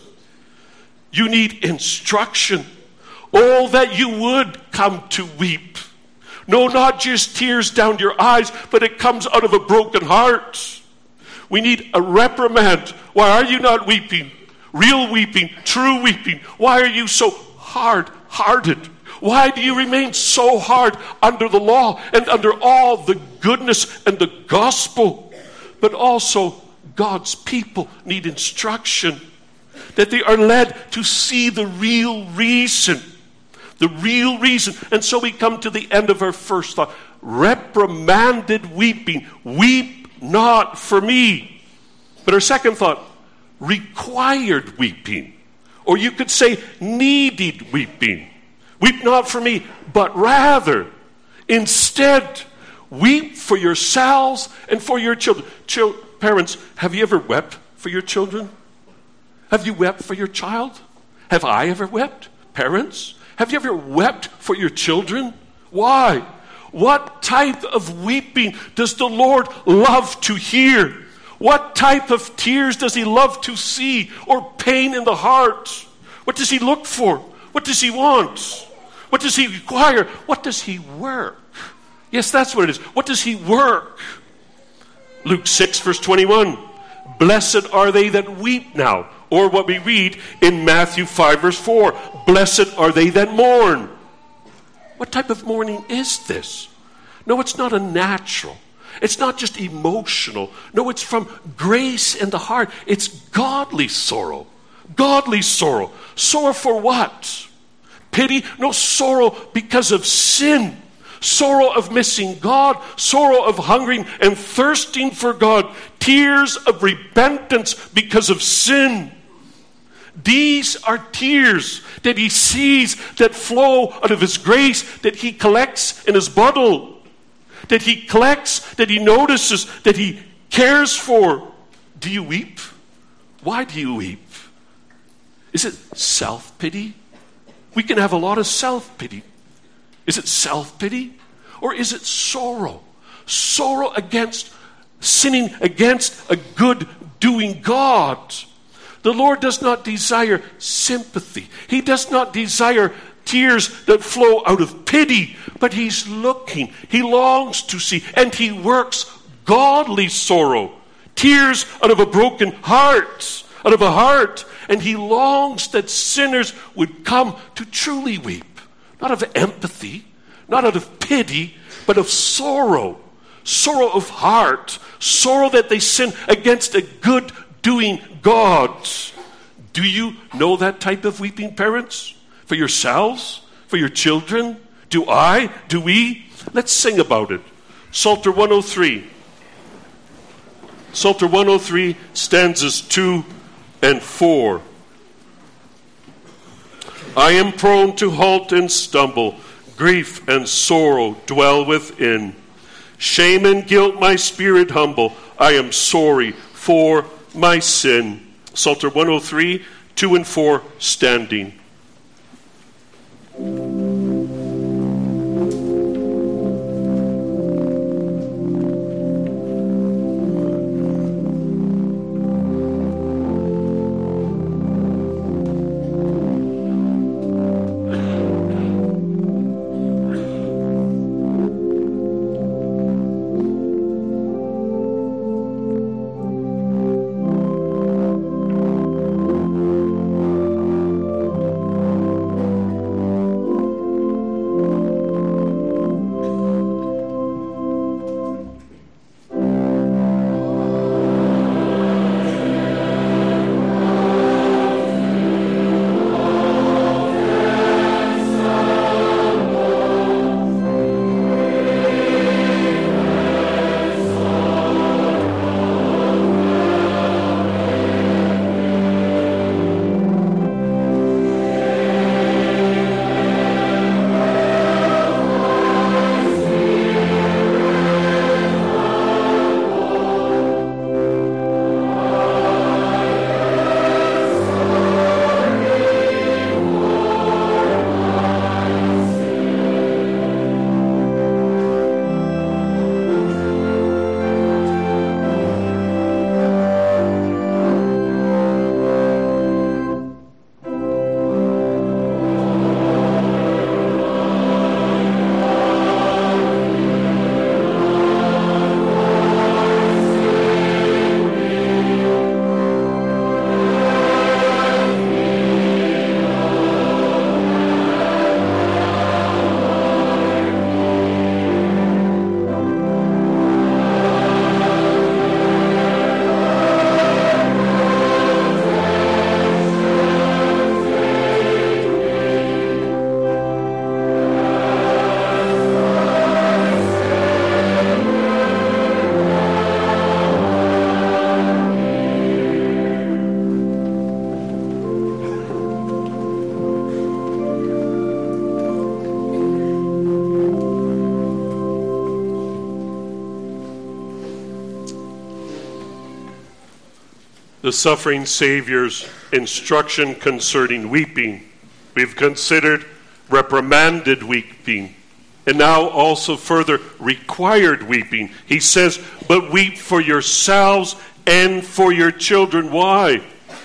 S1: you need instruction. Oh, that you would come to weep. No, not just tears down your eyes, but it comes out of a broken heart. We need a reprimand. Why are you not weeping? Real weeping, true weeping. Why are you so hard-hearted? Why do you remain so hard under the law and under all the goodness and the gospel? But also, God's people need instruction, that they are led to see the real reason. The real reason. And so we come to the end of our first thought. Reprimanded weeping. Weep not for me. But our second thought, required weeping. Or you could say needed weeping. Weep not for me, but rather, instead, weep for yourselves and for your children. Chil- parents, have you ever wept for your children? Have you wept for your child? Have I ever wept? Parents, have you ever wept for your children? Why? What type of weeping does the Lord love to hear? What type of tears does he love to see, or pain in the heart? What does he look for? What does he want? What does he require? What does he work? Yes, that's what it is. What does he work? Luke six, verse twenty-one. Blessed are they that weep now. Or what we read in Matthew five, verse four. Blessed are they that mourn. What type of mourning is this? No, it's not a natural. It's not just emotional. No, it's from grace in the heart. It's godly sorrow. Godly sorrow. Sorrow for what? pity, no sorrow because of sin. Sorrow of missing God, sorrow of hungering and thirsting for God, tears of repentance because of sin. These are tears that he sees that flow out of his grace, that he collects in his bottle, that he collects, that he notices, that he cares for. Do you weep? Why do you weep? Is it self-pity? We can have a lot of self-pity. Is it self-pity? Or is it sorrow? Sorrow against, sinning against a good-doing God. The Lord does not desire sympathy. He does not desire tears that flow out of pity, but he's looking. He longs to see, and he works godly sorrow. Tears out of a broken heart, out of a heart. And he longs that sinners would come to truly weep. Not of empathy, not out of pity, but of sorrow. Sorrow of heart. Sorrow that they sin against a good-doing God. Do you know that type of weeping, parents? For yourselves? For your children? Do I? Do we? Let's sing about it. Psalter one oh three. Psalter one oh three, stanzas two and four. I am prone to halt and stumble. Grief and sorrow dwell within. Shame and guilt my spirit humble. I am sorry for my sin. Psalter one oh three, two and four, standing. The suffering Savior's instruction concerning weeping. We've considered reprimanded weeping, and now also further required weeping. He says, but weep for yourselves and for your children. Why?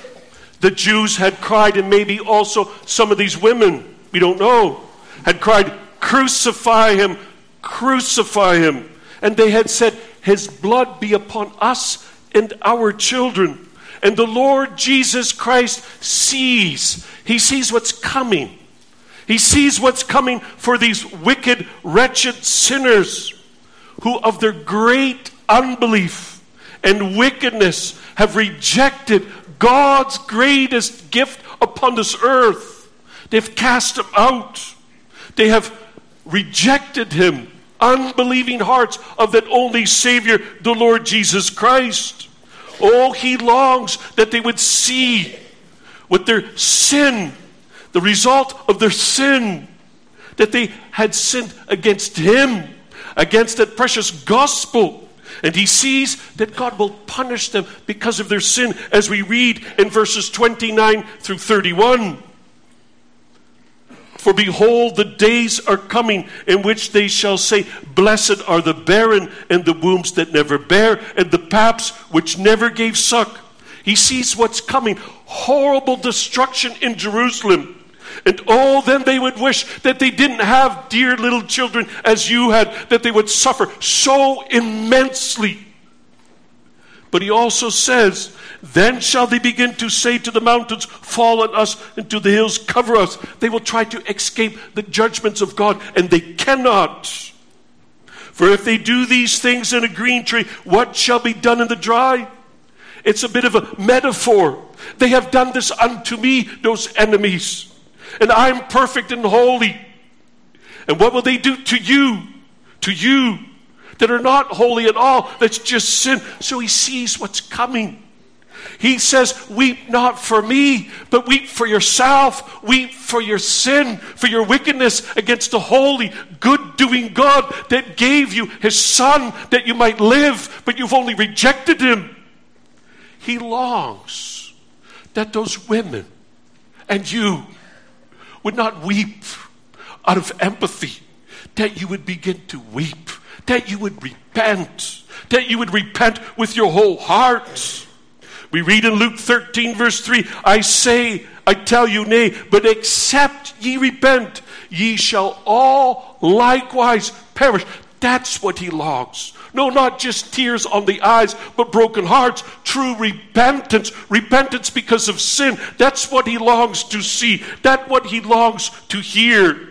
S1: The Jews had cried, and maybe also some of these women, we don't know, had cried, crucify him, crucify him. And they had said, his blood be upon us and our children. And the Lord Jesus Christ sees. He sees what's coming. He sees what's coming for these wicked, wretched sinners who of their great unbelief and wickedness have rejected God's greatest gift upon this earth. They've cast him out. They have rejected him. Unbelieving hearts of that only Savior, the Lord Jesus Christ. Oh, he longs that they would see what their sin, the result of their sin, that they had sinned against him, against that precious gospel. And he sees that God will punish them because of their sin, as we read in verses twenty-nine through thirty-one. For behold, the days are coming in which they shall say, blessed are the barren and the wombs that never bare and the paps which never gave suck. He sees what's coming. Horrible destruction in Jerusalem. And oh, then they would wish that they didn't have dear little children as you had, that they would suffer so immensely. But he also says, then shall they begin to say to the mountains, fall on us, and to the hills, cover us. They will try to escape the judgments of God, and they cannot. For if they do these things in a green tree, what shall be done in the dry? It's a bit of a metaphor. They have done this unto me, those enemies. And I'm perfect and holy. And what will they do to you? To you that are not holy at all. That's just sin. So he sees what's coming. He says, weep not for me, but weep for yourself. Weep for your sin, for your wickedness against the holy, good-doing God that gave you his Son that you might live, but you've only rejected him. He longs that those women and you would not weep out of empathy, that you would begin to weep, that you would repent, that you would repent with your whole heart. We read in Luke thirteen verse three, I say, I tell you nay, but except ye repent, ye shall all likewise perish. That's what he longs. No, not just tears on the eyes, but broken hearts. True repentance. Repentance because of sin. That's what he longs to see. That's what he longs to hear.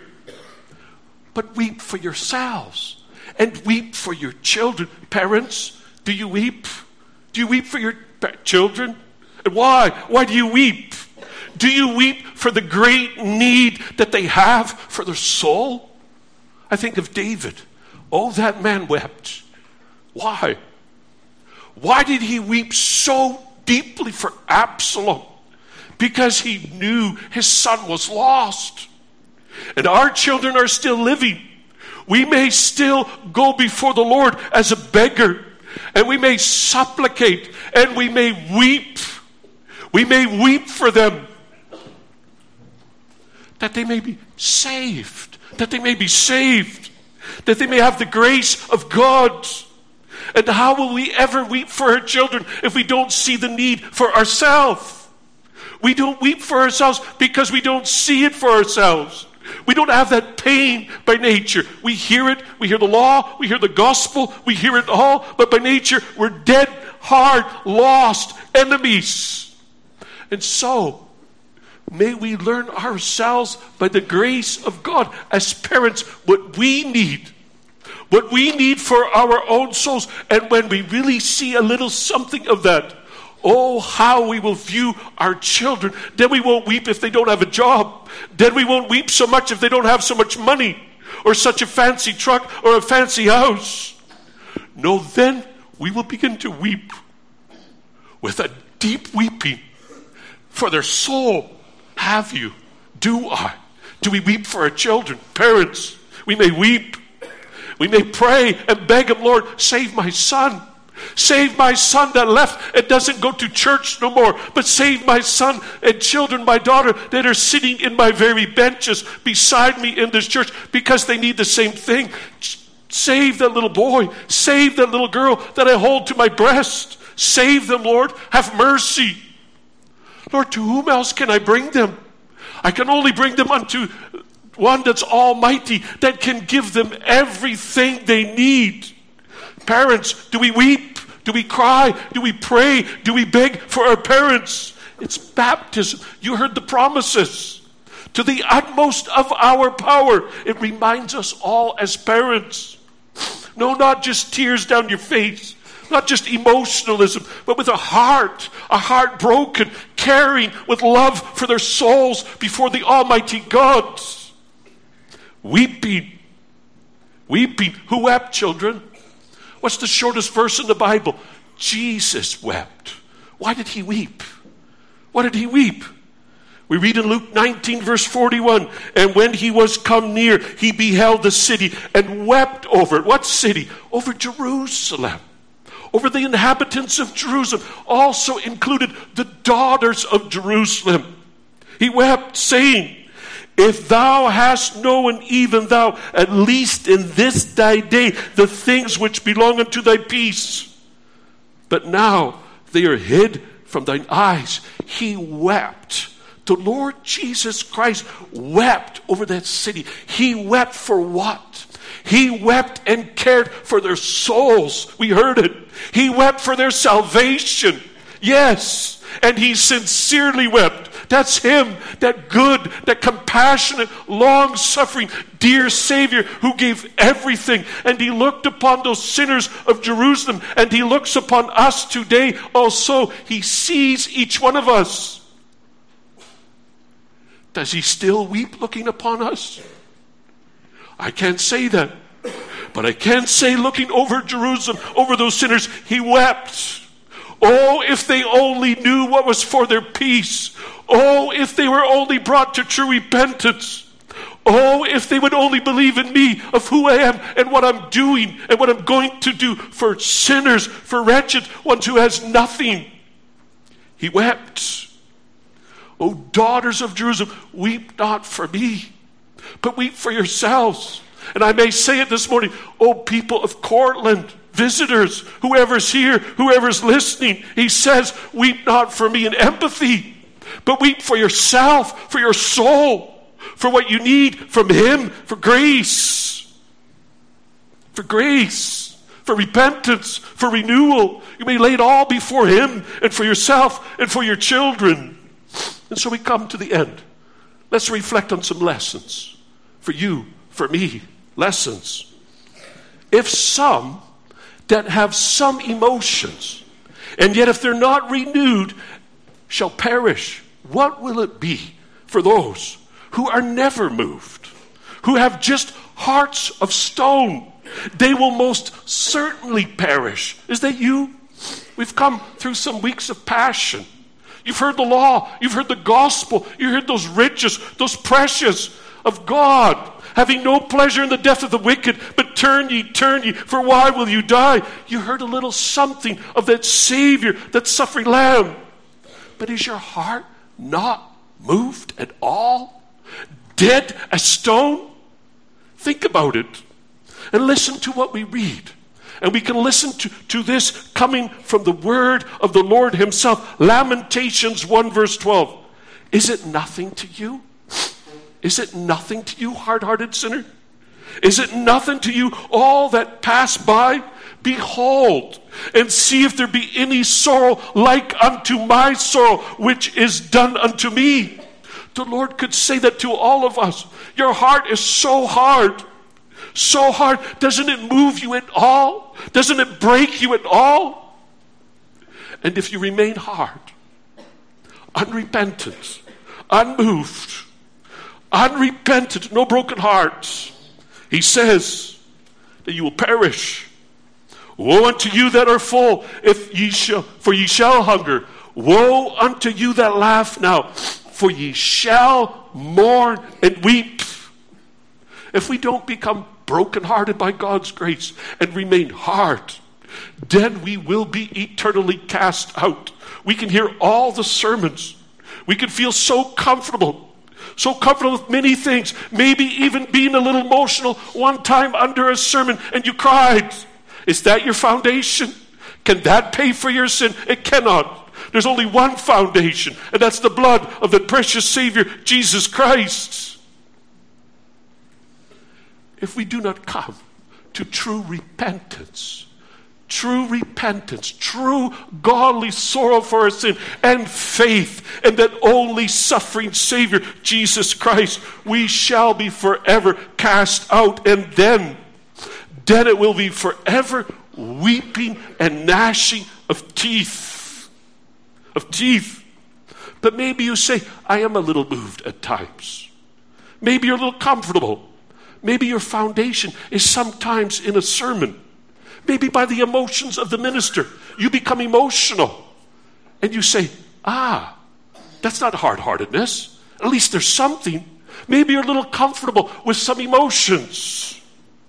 S1: But weep for yourselves. And weep for your children. Parents, do you weep? Do you weep for your children? And why? Why do you weep? Do you weep for the great need that they have for their soul? I think of David. Oh, that man wept. Why? Why did he weep so deeply for Absalom? Because he knew his son was lost. And our children are still living. We may still go before the Lord as a beggar. And we may supplicate. And we may weep. We may weep for them. That they may be saved. That they may be saved. That they may have the grace of God. And how will we ever weep for our children if we don't see the need for ourselves? We don't weep for ourselves because we don't see it for ourselves. We don't have that pain by nature. We hear it, we hear the law, we hear the gospel, we hear it all, but by nature we're dead, hard, lost enemies. And so, may we learn ourselves by the grace of God as parents what we need. What we need for our own souls. And when we really see a little something of that, oh, how we will view our children. Then we won't weep if they don't have a job. Then we won't weep so much if they don't have so much money or such a fancy truck or a fancy house. No, then we will begin to weep with a deep weeping for their soul. Have you? Do I? Do we weep for our children? Parents, we may weep. We may pray and beg him, Lord, save my son. Save my son that left and doesn't go to church no more. But save my son and children, my daughter, that are sitting in my very benches beside me in this church because they need the same thing. Save that little boy. Save that little girl that I hold to my breast. Save them, Lord. Have mercy. Lord, to whom else can I bring them? I can only bring them unto one that's almighty, that can give them everything they need. Parents, do we weep? Do we cry? Do we pray? Do we beg for our parents? It's baptism. You heard the promises. To the utmost of our power, it reminds us all as parents. No, not just tears down your face. Not just emotionalism, but with a heart, a heart broken. caring with love for their souls before the Almighty God. Weeping. Weeping. Who wept, children? What's the shortest verse in the Bible? Jesus wept. Why did he weep? Why did he weep? We read in Luke nineteen, verse forty-one, and when he was come near, he beheld the city and wept over it. What city? Over Jerusalem. Over the inhabitants of Jerusalem. Also included the daughters of Jerusalem. He wept, saying, if thou hast known, even thou, at least in this thy day, the things which belong unto thy peace. But now they are hid from thine eyes. He wept. The Lord Jesus Christ wept over that city. He wept for what? He wept and cared for their souls. We heard it. He wept for their salvation. Yes. And he sincerely wept. That's him, that good, that compassionate, long-suffering, dear Savior who gave everything. And he looked upon those sinners of Jerusalem, and he looks upon us today also. He sees each one of us. Does he still weep looking upon us? I can't say that. But I can say, looking over Jerusalem, over those sinners, he wept. Oh, if they only knew what was for their peace. Oh, if they were only brought to true repentance. Oh, if they would only believe in me, of who I am and what I'm doing and what I'm going to do for sinners, for wretched ones who has nothing. He wept. O daughters of Jerusalem, weep not for me, but weep for yourselves. And I may say it this morning, O people of Cortland, visitors, whoever's here, whoever's listening, he says, weep not for me in empathy, but weep for yourself, for your soul, for what you need from him, for grace, for grace, for repentance, for renewal. You may lay it all before him and for yourself and for your children. And so we come to the end. Let's reflect on some lessons for you, for me, lessons. If some that have some emotions, and yet if they're not renewed, shall perish, what will it be for those who are never moved, who have just hearts of stone? They will most certainly perish. Is that you? We've come through some weeks of passion. You've heard the law. You've heard the gospel. You heard those riches, those precious of God, having no pleasure in the death of the wicked, but turn ye, turn ye, for why will you die? You heard a little something of that Savior, that suffering Lamb. But is your heart not moved at all? Dead as stone? Think about it. And listen to what we read. And we can listen to, to this coming from the word of the Lord himself. Lamentations one verse twelve. Is it nothing to you? Is it nothing to you, hard-hearted sinner? Is it nothing to you, all that pass by? Behold, and see if there be any sorrow like unto my sorrow, which is done unto me. The Lord could say that to all of us. Your heart is so hard. So hard. Doesn't it move you at all? Doesn't it break you at all? And if you remain hard, unrepentant, unmoved, unrepentant, no broken hearts, he says that you will perish. Woe unto you that are full, if ye shall, for ye shall hunger. Woe unto you that laugh now, for ye shall mourn and weep. If we don't become brokenhearted by God's grace and remain hard, then we will be eternally cast out. We can hear all the sermons. We can feel so comfortable, so comfortable with many things, maybe even being a little emotional one time under a sermon and you cried. Is that your foundation? Can that pay for your sin? It cannot. There's only one foundation, and that's the blood of the precious Savior, Jesus Christ. If we do not come to true repentance, true repentance, true godly sorrow for our sin, and faith in that only suffering Savior, Jesus Christ, we shall be forever cast out. And then, then it will be forever weeping and gnashing of teeth. Of teeth. But maybe you say, I am a little moved at times. Maybe you're a little comfortable. Maybe your foundation is sometimes in a sermon. Maybe by the emotions of the minister, you become emotional. And you say, ah, that's not hard-heartedness. At least there's something. Maybe you're a little comfortable with some emotions.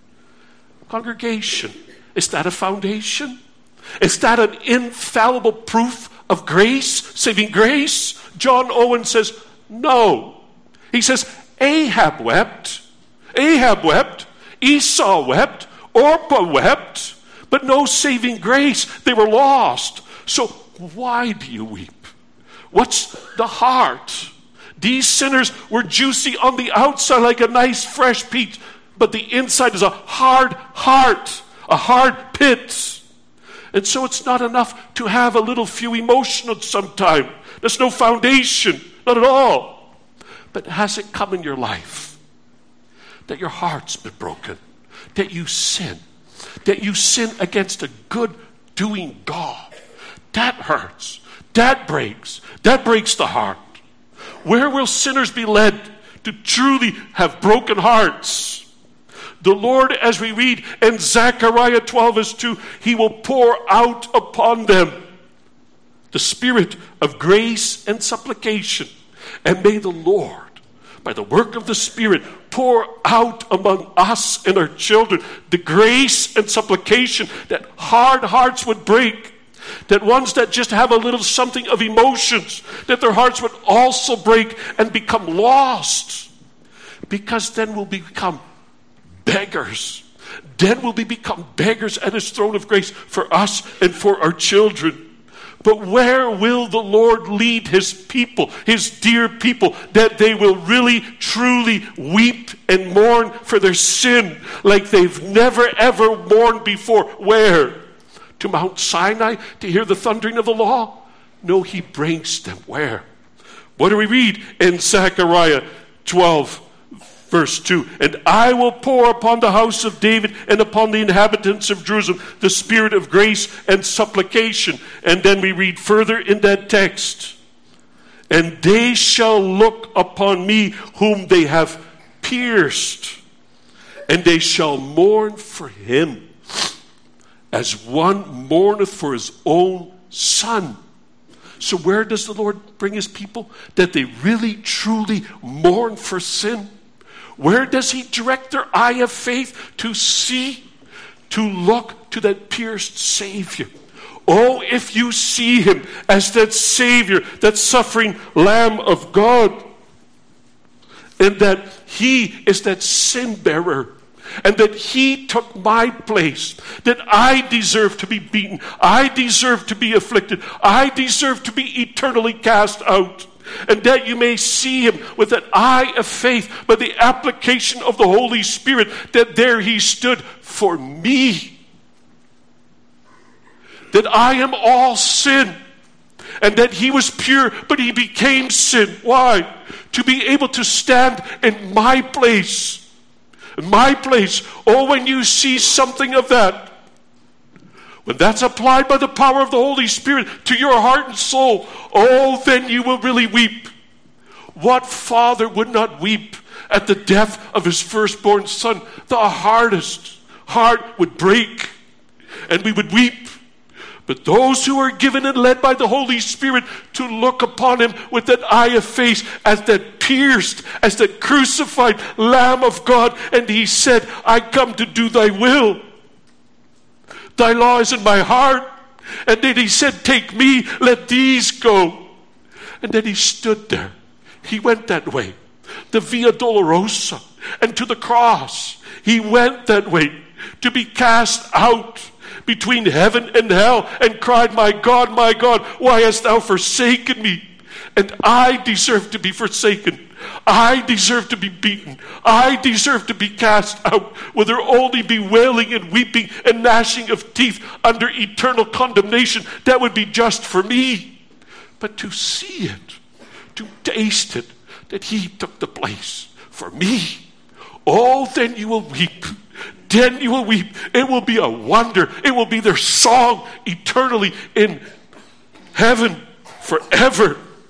S1: Congregation, is that a foundation? Is that an infallible proof of grace, saving grace? John Owen says, no. He says, Ahab wept. Ahab wept. Esau wept. Orpah wept. But no saving grace. They were lost. So why do you weep? What's the heart? These sinners were juicy on the outside like a nice fresh peach, but the inside is a hard heart, a hard pit. And so it's not enough to have a little few emotions sometime. There's no foundation, not at all. But has it come in your life that your heart's been broken, that you sin, that you sin against a good doing God? That hurts. That breaks. That breaks the heart. Where will sinners be led to truly have broken hearts? The Lord, as we read in Zechariah twelve verse two, he will pour out upon them the spirit of grace and supplication. And may the Lord, by the work of the Spirit, pour out among us and our children the grace and supplication that hard hearts would break. That ones that just have a little something of emotions, that their hearts would also break and become lost. Because then we'll become beggars. Then will we become beggars at his throne of grace for us and for our children. But where will the Lord lead his people, his dear people, that they will really, truly weep and mourn for their sin like they've never, ever mourned before? Where? To Mount Sinai to hear the thundering of the law? No, he brings them where? What do we read in Zechariah twelve? Verse two, and I will pour upon the house of David and upon the inhabitants of Jerusalem the spirit of grace and supplication. And then we read further in that text, and they shall look upon me whom they have pierced, and they shall mourn for him as one mourneth for his own son. So where does the Lord bring his people? That they really, truly mourn for sin. Where does he direct their eye of faith to see, to look to that pierced Savior? Oh, if you see him as that Savior, that suffering Lamb of God, and that he is that sin bearer, and that he took my place, that I deserve to be beaten, I deserve to be afflicted, I deserve to be eternally cast out. And that you may see him with an eye of faith by the application of the Holy Spirit, that there he stood for me. That I am all sin, and that he was pure, but he became sin. Why? To be able to stand in my place. In my place. Oh, when you see something of that, when that's applied by the power of the Holy Spirit to your heart and soul, oh, then you will really weep. What father would not weep at the death of his firstborn son? The hardest heart would break, and we would weep. But those who are given and led by the Holy Spirit to look upon him with that eye of faith as that pierced, as that crucified Lamb of God, and he said, I come to do thy will. Thy law is in my heart. And then he said, take me, let these go. And then he stood there. He went that way. The Via Dolorosa. And to the cross. He went that way to be cast out between heaven and hell and cried, my God, my God, why hast thou forsaken me? And I deserve to be forsaken. I deserve to be beaten. I deserve to be cast out. Will there only be wailing and weeping and gnashing of teeth under eternal condemnation? That would be just for me. But to see it, to taste it, that he took the place for me. Oh, then you will weep. Then you will weep. It will be a wonder. It will be their song eternally in heaven forever.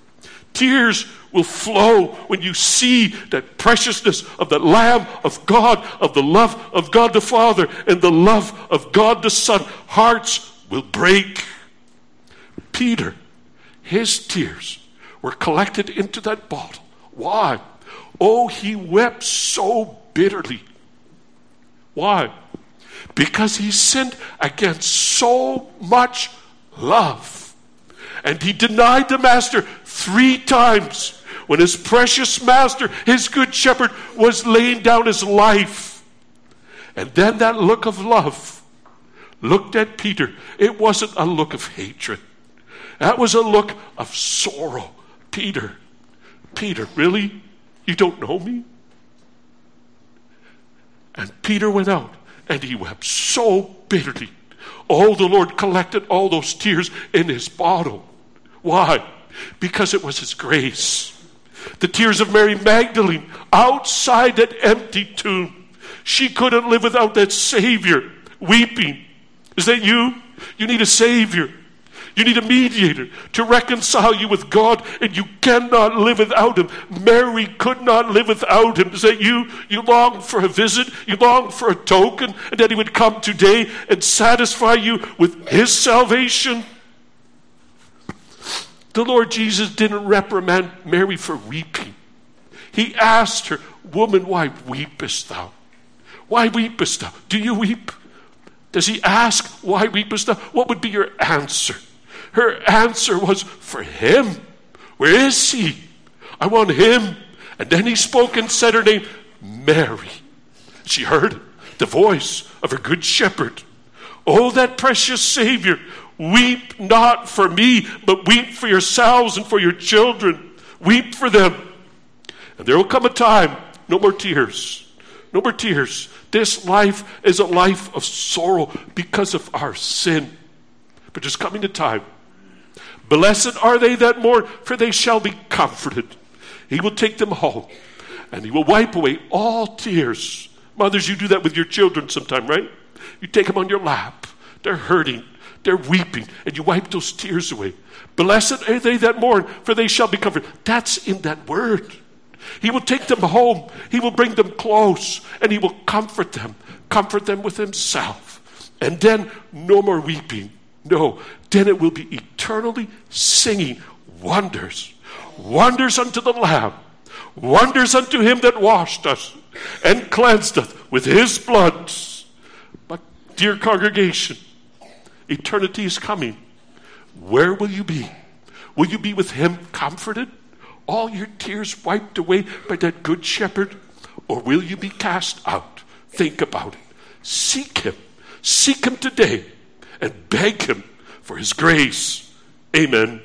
S1: Tears will flow when you see that preciousness of the Lamb of God, of the love of God the Father, and the love of God the Son. Hearts will break. Peter, his tears were collected into that bottle. Why? Oh, he wept so bitterly. Why? Because he sinned against so much love. And he denied the master three times when his precious master, his good shepherd, was laying down his life. And then that look of love looked at Peter. It wasn't a look of hatred. That was a look of sorrow. Peter, Peter, really? You don't know me? And Peter went out and he wept so bitterly. Oh, the Lord collected all those tears in his bottle. Why? Because it was his grace. The tears of Mary Magdalene outside that empty tomb. She couldn't live without that Savior weeping. Is that you? You need a Savior. You need a mediator to reconcile you with God, and you cannot live without him. Mary could not live without him. Is that you? You long for a visit, you long for a token, and that he would come today and satisfy you with his salvation. The Lord Jesus didn't reprimand Mary for weeping. He asked her, "Woman, why weepest thou? Why weepest thou? Do you weep?" Does he ask, "Why weepest thou?" What would be your answer? Her answer was, "For him. Where is he? I want him." And then he spoke and said her name, Mary. She heard the voice of her good shepherd. Oh, that precious Savior. Weep not for me, but weep for yourselves and for your children. Weep for them. And there will come a time, no more tears. No more tears. This life is a life of sorrow because of our sin. But there's coming a time. Blessed are they that mourn, for they shall be comforted. He will take them home, and he will wipe away all tears. Mothers, you do that with your children sometime, right? You take them on your lap. They're hurting. They're weeping, and you wipe those tears away. Blessed are they that mourn, for they shall be comforted. That's in that word. He will take them home. He will bring them close, and he will comfort them. Comfort them with himself. And then no more weeping. No, then it will be eternally singing wonders. Wonders unto the Lamb. Wonders unto him that washed us and cleansed us with his blood. But dear congregation, eternity is coming. Where will you be? Will you be with him comforted? All your tears wiped away by that good shepherd? Or will you be cast out? Think about it. Seek him. Seek him today and beg him for his grace. Amen.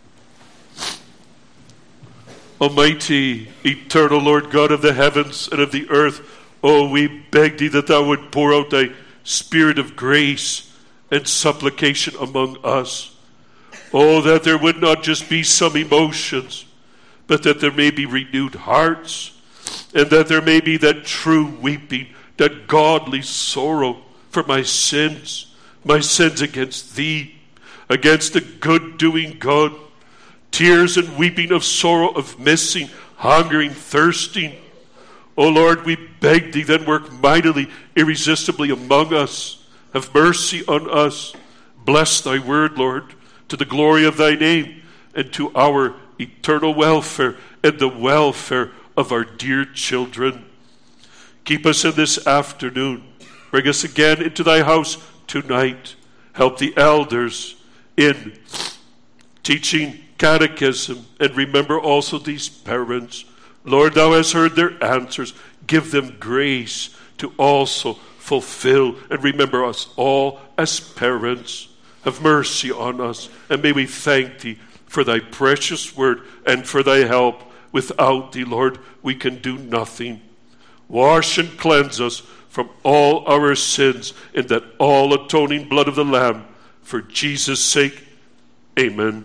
S1: Almighty, eternal Lord God of the heavens and of the earth, oh, we beg thee that thou would pour out thy spirit of grace and supplication among us. Oh, that there would not just be some emotions, but that there may be renewed hearts, and that there may be that true weeping, that godly sorrow for my sins, my sins against thee, against the good-doing God, tears and weeping of sorrow, of missing, hungering, thirsting. O Lord, we beg thee, then work mightily, irresistibly among us. Have mercy on us. Bless thy word, Lord, to the glory of thy name and to our eternal welfare and the welfare of our dear children. Keep us in this afternoon. Bring us again into thy house tonight. Help the elders in teaching catechism, and remember also these parents. Lord, thou hast heard their answers. Give them grace to also fulfill and remember us all as parents. Have mercy on us, and may we thank thee for thy precious word and for thy help. Without thee, Lord, we can do nothing. Wash and cleanse us from all our sins in that all-atoning blood of the Lamb. For Jesus' sake, amen.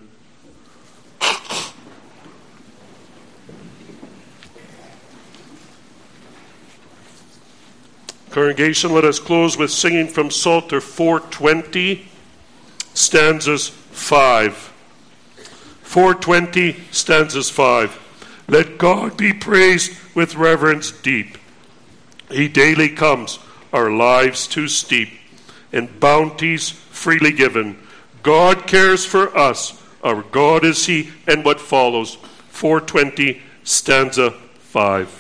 S1: Congregation, let us close with singing from Psalter four twenty, stanzas five. four twenty, stanzas five. Let God be praised with reverence deep. He daily comes, our lives too steep, and bounties freely given. God cares for us, our God is he, and what follows, four twenty, stanza five.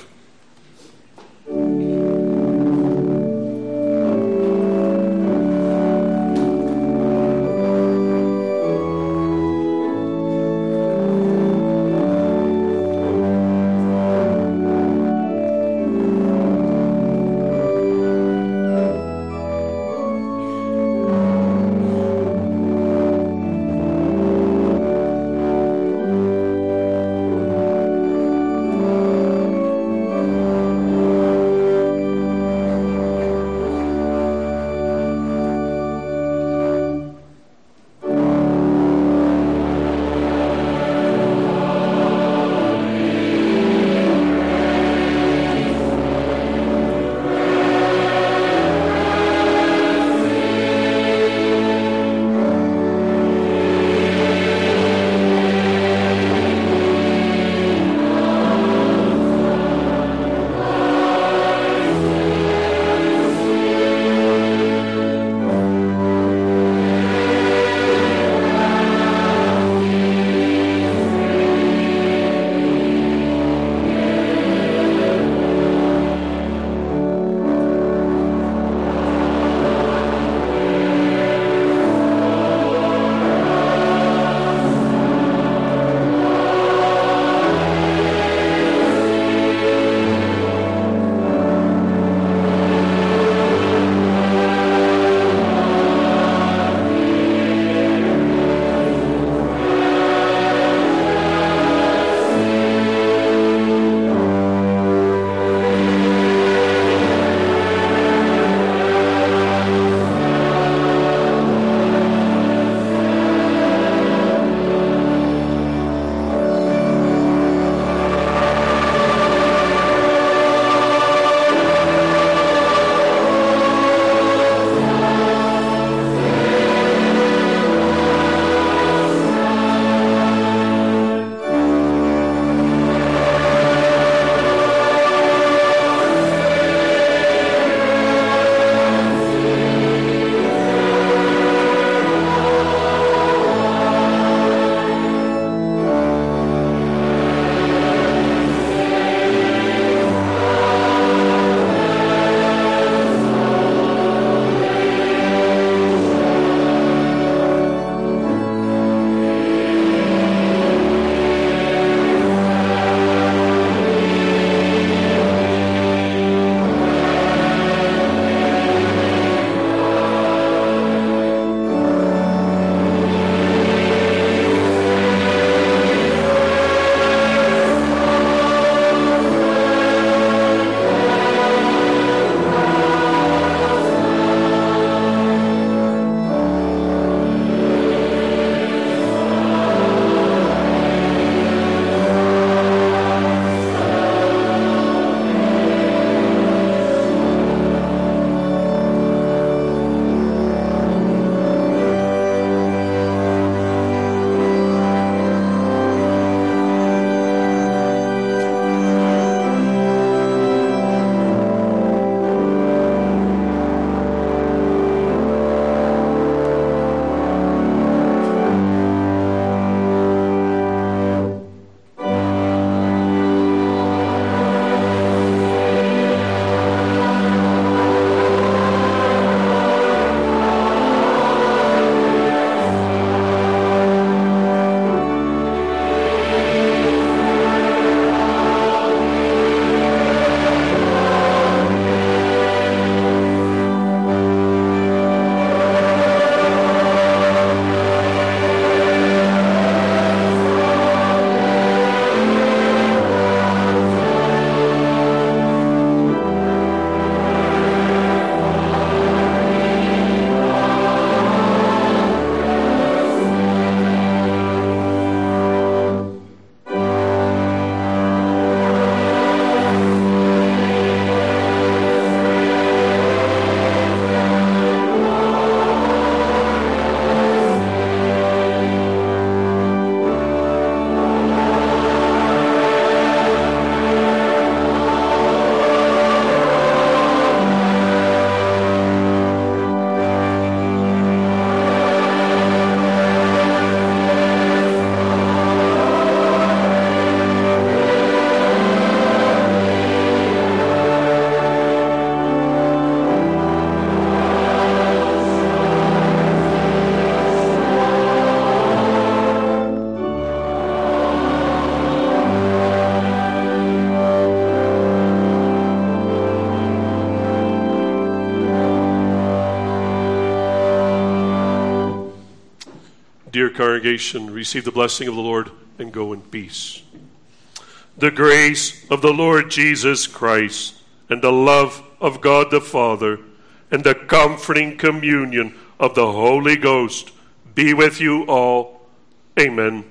S1: congregation receive the blessing of the Lord and go in peace. The grace of the Lord Jesus Christ and the love of God the Father and the comforting communion of the Holy Ghost be with you all. Amen.